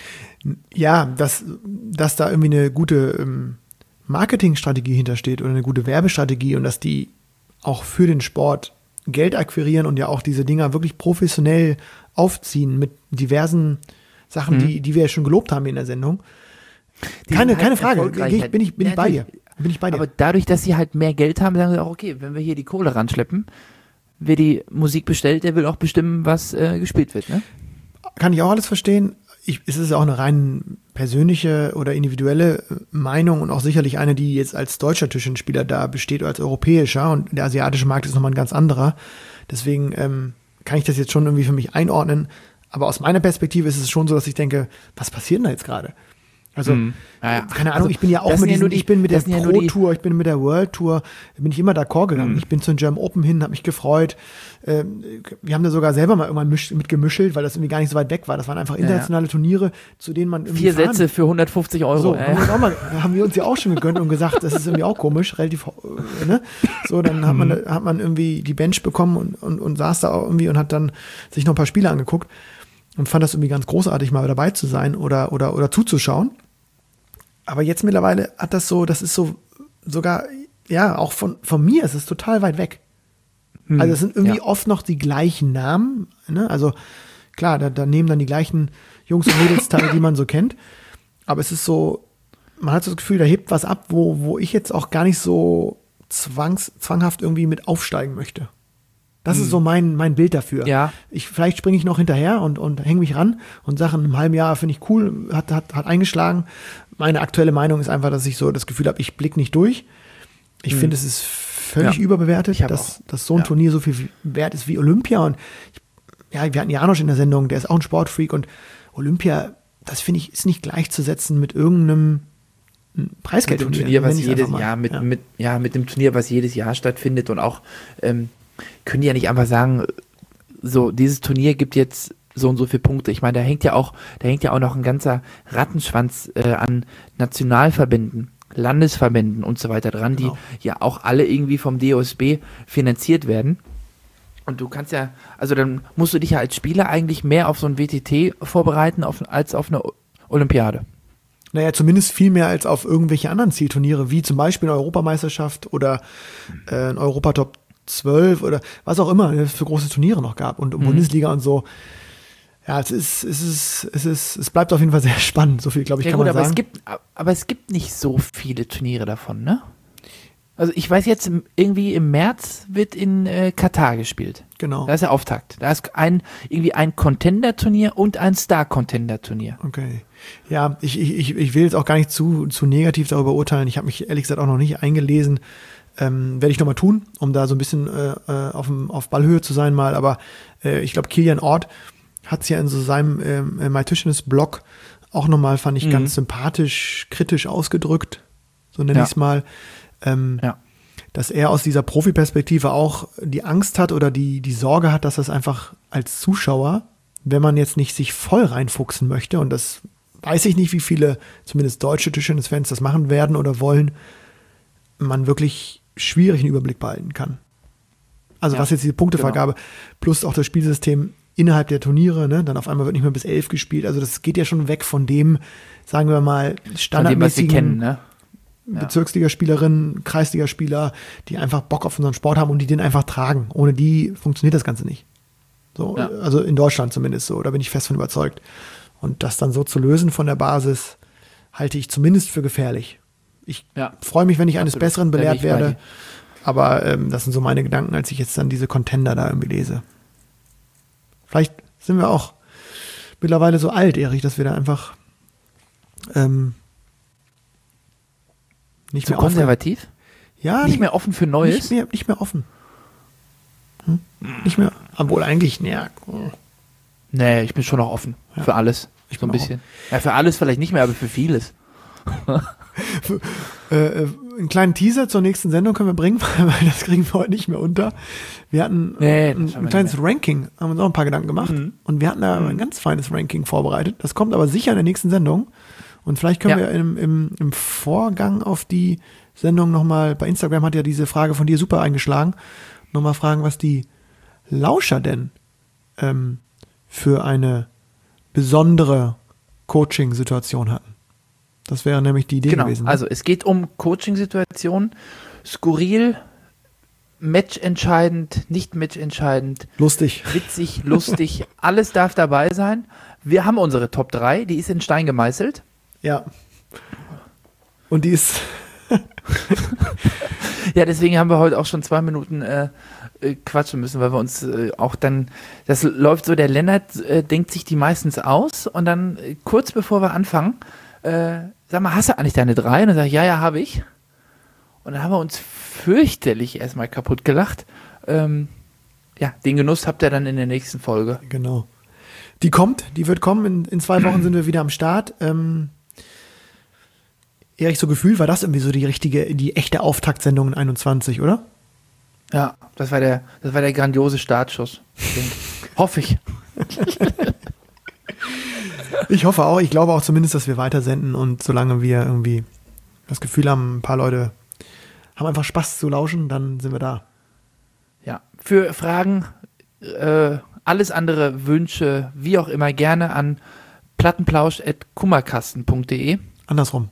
ja, dass, dass da irgendwie eine gute ähm, Marketingstrategie hintersteht oder eine gute Werbestrategie und dass die auch für den Sport Geld akquirieren und ja auch diese Dinger wirklich professionell aufziehen mit diversen Sachen, Mhm. die, die wir ja schon gelobt haben in der Sendung. Die Keine, sind halt keine Frage, erfolgreich Geh ich, halt. bin ich, bin Ja, ich bei dir. natürlich. Bin ich bei dir. Aber dadurch, dass sie halt mehr Geld haben, sagen sie auch, okay, wenn wir hier die Kohle ranschleppen, wer die Musik bestellt, der will auch bestimmen, was äh, gespielt wird, ne? Kann ich auch alles verstehen. Ich, es ist auch eine rein persönliche oder individuelle Meinung und auch sicherlich eine, die jetzt als deutscher Tischtennisspieler da besteht oder als europäischer und der asiatische Markt ist nochmal ein ganz anderer. Deswegen ähm, kann ich das jetzt schon irgendwie für mich einordnen. Aber aus meiner Perspektive ist es schon so, dass ich denke, was passiert denn da jetzt gerade? Also, Mhm. Ja, ja. keine Ahnung, Also, ich bin ja auch das mit sind ja diesen, nur die- ich bin mit der das sind ja nur die- Pro-Tour, ich bin mit der World Tour, bin ich immer d'accord gegangen. Mhm. Ich bin zu den German Open hin, habe mich gefreut. Ähm, wir haben da sogar selber mal irgendwann misch, mitgemischelt, weil das irgendwie gar nicht so weit weg war. Das waren einfach internationale Turniere, zu denen man irgendwie Vier fahren. Sätze für hundertfünfzig Euro. So, ja, haben, wir ja. uns auch mal, haben wir uns ja auch schon gegönnt und gesagt, das ist irgendwie auch komisch, relativ, äh, ne? So, dann hat man, hat man irgendwie die Bench bekommen und, und, und saß da auch irgendwie und hat dann sich noch ein paar Spiele angeguckt und fand das irgendwie ganz großartig, mal dabei zu sein oder, oder, oder zuzuschauen. Aber jetzt mittlerweile hat das so, das ist so sogar, ja, auch von, von mir ist es total weit weg. Hm. Also es sind irgendwie Ja. oft noch die gleichen Namen, ne? Also klar, da, da nehmen dann die gleichen Jungs und Mädels teil, die man so kennt. Aber es ist so, man hat so das Gefühl, da hebt was ab, wo, wo ich jetzt auch gar nicht so zwangs, zwanghaft irgendwie mit aufsteigen möchte. Das hm. ist so mein, mein Bild dafür. Ja. Ich, vielleicht springe ich noch hinterher und, und hänge mich ran und sage, in einem halben Jahr finde ich cool, hat, hat, hat eingeschlagen. Meine aktuelle Meinung ist einfach, dass ich so das Gefühl habe, ich blicke nicht durch. Ich hm. finde, es ist völlig ja. überbewertet, dass, dass so ein ja. Turnier so viel wert ist wie Olympia. Und ich, ja, wir hatten Janosch in der Sendung, der ist auch ein Sportfreak. Und Olympia, das finde ich, ist nicht gleichzusetzen mit irgendeinem Preisgeldturnier. Mit dem Turnier, was jedes Jahr, mit, ja. Mit, ja, mit dem Turnier, was jedes Jahr stattfindet. Und auch ähm, können die ja nicht einfach sagen, so, dieses Turnier gibt jetzt so und so viele Punkte. Ich meine, da hängt ja auch, da hängt ja auch noch ein ganzer Rattenschwanz äh, an Nationalverbänden, Landesverbänden und so weiter dran, genau. die ja auch alle irgendwie vom D O S B finanziert werden. Und du kannst ja, also dann musst du dich ja als Spieler eigentlich mehr auf so ein W T T vorbereiten auf, als auf eine Olympiade. Naja, zumindest viel mehr als auf irgendwelche anderen Zielturniere, wie zum Beispiel eine Europameisterschaft oder äh, ein Europatop zwölf oder was auch immer es für große Turniere noch gab und mhm. Bundesliga und so. Ja, es ist, es ist, es ist, es bleibt auf jeden Fall sehr spannend. So viel, glaube ich, ja, kann gut, man aber sagen. Es gibt, aber es gibt nicht so viele Turniere davon, ne? Also ich weiß jetzt, irgendwie im März wird in äh, Katar gespielt. Genau. Da ist der Auftakt. Da ist ein, irgendwie ein Contender-Turnier und ein Star-Contender-Turnier. Okay. Ja, ich, ich, ich will jetzt auch gar nicht zu, zu negativ darüber urteilen. Ich habe mich ehrlich gesagt auch noch nicht eingelesen. Ähm, werde ich nochmal tun, um da so ein bisschen äh, auf, auf Ballhöhe zu sein mal. Aber äh, ich glaube, Kilian Ort hat es ja in so seinem äh, MyTischtennis-Blog auch nochmal, fand ich, mhm. ganz sympathisch, kritisch ausgedrückt. So nenne ja. ich es mal. Ähm, ja. Dass er aus dieser Profiperspektive auch die Angst hat oder die, die Sorge hat, dass das einfach als Zuschauer, wenn man jetzt nicht sich voll reinfuchsen möchte, und das weiß ich nicht, wie viele, zumindest deutsche Tischtennis-Fans das machen werden oder wollen, man wirklich schwierig einen Überblick behalten kann. Also ja, was jetzt diese Punktevergabe genau. plus auch das Spielsystem innerhalb der Turniere, ne, dann auf einmal wird nicht mehr bis elf gespielt. Also das geht ja schon weg von dem, sagen wir mal, standardmäßigen dem, kennen, ne? ja. Bezirksligaspielerinnen, Kreisligaspieler, die einfach Bock auf unseren Sport haben und die den einfach tragen. Ohne die funktioniert das Ganze nicht. So, ja. Also in Deutschland zumindest so, da bin ich fest von überzeugt. Und das dann so zu lösen von der Basis, halte ich zumindest für gefährlich. Ich ja. freue mich, wenn ich eines Absolut. Besseren belehrt werde. Aber ähm, das sind so meine Gedanken, als ich jetzt dann diese Contender da irgendwie lese. Vielleicht sind wir auch mittlerweile so alt, Erich, dass wir da einfach ähm, nicht zu mehr konservativ? Offen. Ja, nicht mehr offen für Neues? Nicht mehr, nicht mehr offen. Hm? Nicht mehr, obwohl eigentlich, naja. Nee, ich bin schon noch offen ja. für alles. Ich so ein bisschen. Auch. Ja, für alles vielleicht nicht mehr, aber für vieles. für, äh, einen kleinen Teaser zur nächsten Sendung können wir bringen, weil das kriegen wir heute nicht mehr unter. Wir hatten nee, ein, ein kleines Ranking, haben uns auch ein paar Gedanken gemacht mhm. und wir hatten da mhm. ein ganz feines Ranking vorbereitet. Das kommt aber sicher in der nächsten Sendung und vielleicht können ja. wir im, im, im Vorgang auf die Sendung nochmal, bei Instagram hat ja diese Frage von dir super eingeschlagen, nochmal fragen, was die Lauscher denn ähm, für eine besondere Coaching-Situation hatten. Das wäre nämlich die Idee genau. gewesen. Ne? Also es geht um Coaching-Situationen, skurril, matchentscheidend, nicht matchentscheidend. Lustig. Witzig, lustig, alles darf dabei sein. Wir haben unsere Top drei, die ist in Stein gemeißelt. Ja. Und die ist... ja, deswegen haben wir heute auch schon zwei Minuten äh, äh, quatschen müssen, weil wir uns äh, auch dann, das läuft so, der Lennart äh, denkt sich die meistens aus und dann äh, kurz bevor wir anfangen, äh, sag mal, hast du eigentlich deine drei? Und dann sag ich, ja, ja, habe ich. Und dann haben wir uns fürchterlich erstmal kaputt gelacht. Ähm, ja, den Genuss habt ihr dann in der nächsten Folge. Genau. Die kommt, die wird kommen. In, in zwei Wochen sind wir wieder am Start. Ähm, Erich, so gefühlt war das irgendwie so die richtige, die echte Auftaktsendung in einundzwanzig, oder? Ja, das war der, das war der grandiose Startschuss. Hoffe ich. Ich hoffe auch, ich glaube auch zumindest, dass wir weitersenden und solange wir irgendwie das Gefühl haben, ein paar Leute haben einfach Spaß zu lauschen, dann sind wir da. Ja, für Fragen, äh, alles andere Wünsche, wie auch immer, gerne an plattenplausch at kummerkasten punkt de. Andersrum.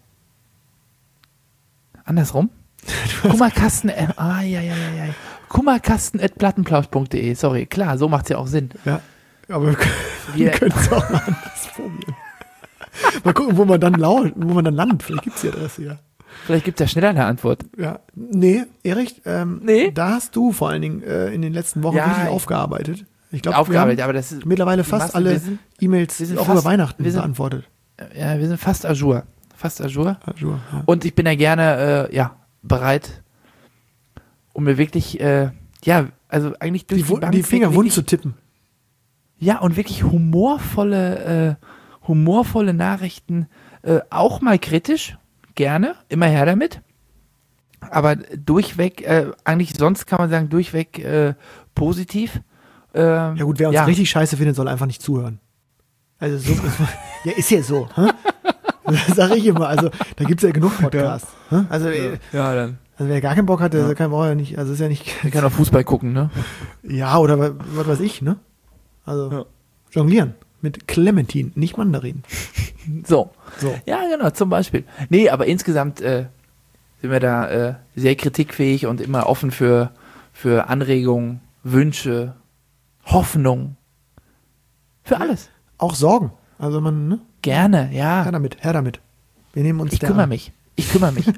Andersrum? Kummerkasten, äh, ah, ja, ja, ja, ja. Kummerkasten at plattenplausch punkt de, sorry, klar, so macht es ja auch Sinn. Ja. Aber wir, können- wir Wir- können es auch mal anders probieren. Mal gucken, wo man dann laut, wo man dann landet. Vielleicht gibt es die Adresse ja. Vielleicht gibt es ja schneller eine Antwort. Ja. Nee, Erich, ähm, Nee? da hast du vor allen Dingen äh, in den letzten Wochen Ja, richtig ich- aufgearbeitet. Ich glaube, Aufgearbeitet, wir aber das ist haben mittlerweile die fast Masse- alle wir sind- E-Mails wir sind auch fast- über Weihnachten wir sind- beantwortet. Ja, wir sind fast à jour. Fast à jour. Also, ja. Und ich bin ja gerne, äh, ja, bereit, um mir wirklich, äh, ja, also eigentlich durch Die, die, Wu- Bank die Finger weg wund wirklich, zu tippen. Ja, und wirklich humorvolle, äh, humorvolle Nachrichten, äh, auch mal kritisch, gerne, immer her damit. Aber durchweg, äh, eigentlich sonst kann man sagen, durchweg äh, positiv. Ähm, Ja gut, wer uns ja. richtig scheiße findet, soll einfach nicht zuhören. Also so, ja, ist ja so. Hä? Das sage ich immer. Also da gibt es ja genug Podcasts. Hä? Also, äh, Ja, dann. also wer gar keinen Bock hat, der kann auch ja nicht, also ist ja nicht, Man kann auch Fußball gucken, ne? ja, oder wa- was weiß ich, ne? Also Ja. jonglieren mit Clementin, nicht Mandarin. So. So. Ja, genau, zum Beispiel. Nee, aber insgesamt äh, sind wir da äh, sehr kritikfähig und immer offen für, für Anregungen, Wünsche, Hoffnung. Für alles. Auch Sorgen. Also man, ne? Gerne, Her ja. damit, her damit. Wir nehmen uns Ich der kümmere an. mich. Ich kümmere mich.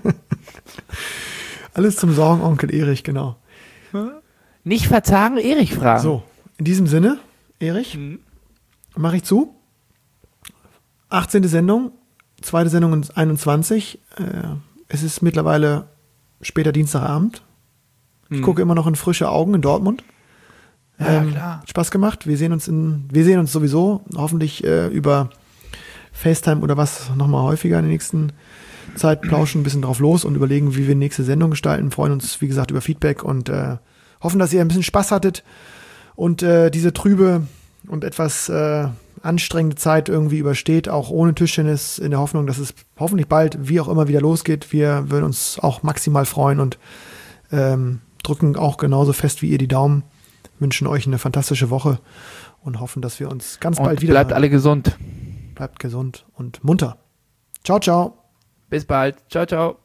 Alles zum Sorgen, Onkel Erich, genau. Nicht verzagen, Erich fragen. So, in diesem Sinne, Erich, mache ich zu. achtzehnte Sendung, zweite Sendung in einundzwanzig. Äh, es ist mittlerweile später Dienstagabend. Ich Hm. gucke immer noch in frische Augen in Dortmund. Ja, Ähm, klar. hat Spaß gemacht. Wir sehen uns in, wir sehen uns sowieso hoffentlich äh, über FaceTime oder was nochmal häufiger in der nächsten Zeit, plauschen ein bisschen drauf los und überlegen, wie wir die nächste Sendung gestalten. Freuen uns, wie gesagt, über Feedback und äh, hoffen, dass ihr ein bisschen Spaß hattet und äh, diese trübe und etwas äh, anstrengende Zeit irgendwie übersteht, auch ohne Tischtennis, in der Hoffnung, dass es hoffentlich bald, wie auch immer, wieder losgeht. Wir würden uns auch maximal freuen und ähm, drücken auch genauso fest wie ihr die Daumen, wünschen euch eine fantastische Woche und hoffen, dass wir uns ganz Und bald wieder bleibt alle gesund. Bleibt gesund und munter. Ciao, ciao. Bis bald. Ciao, ciao.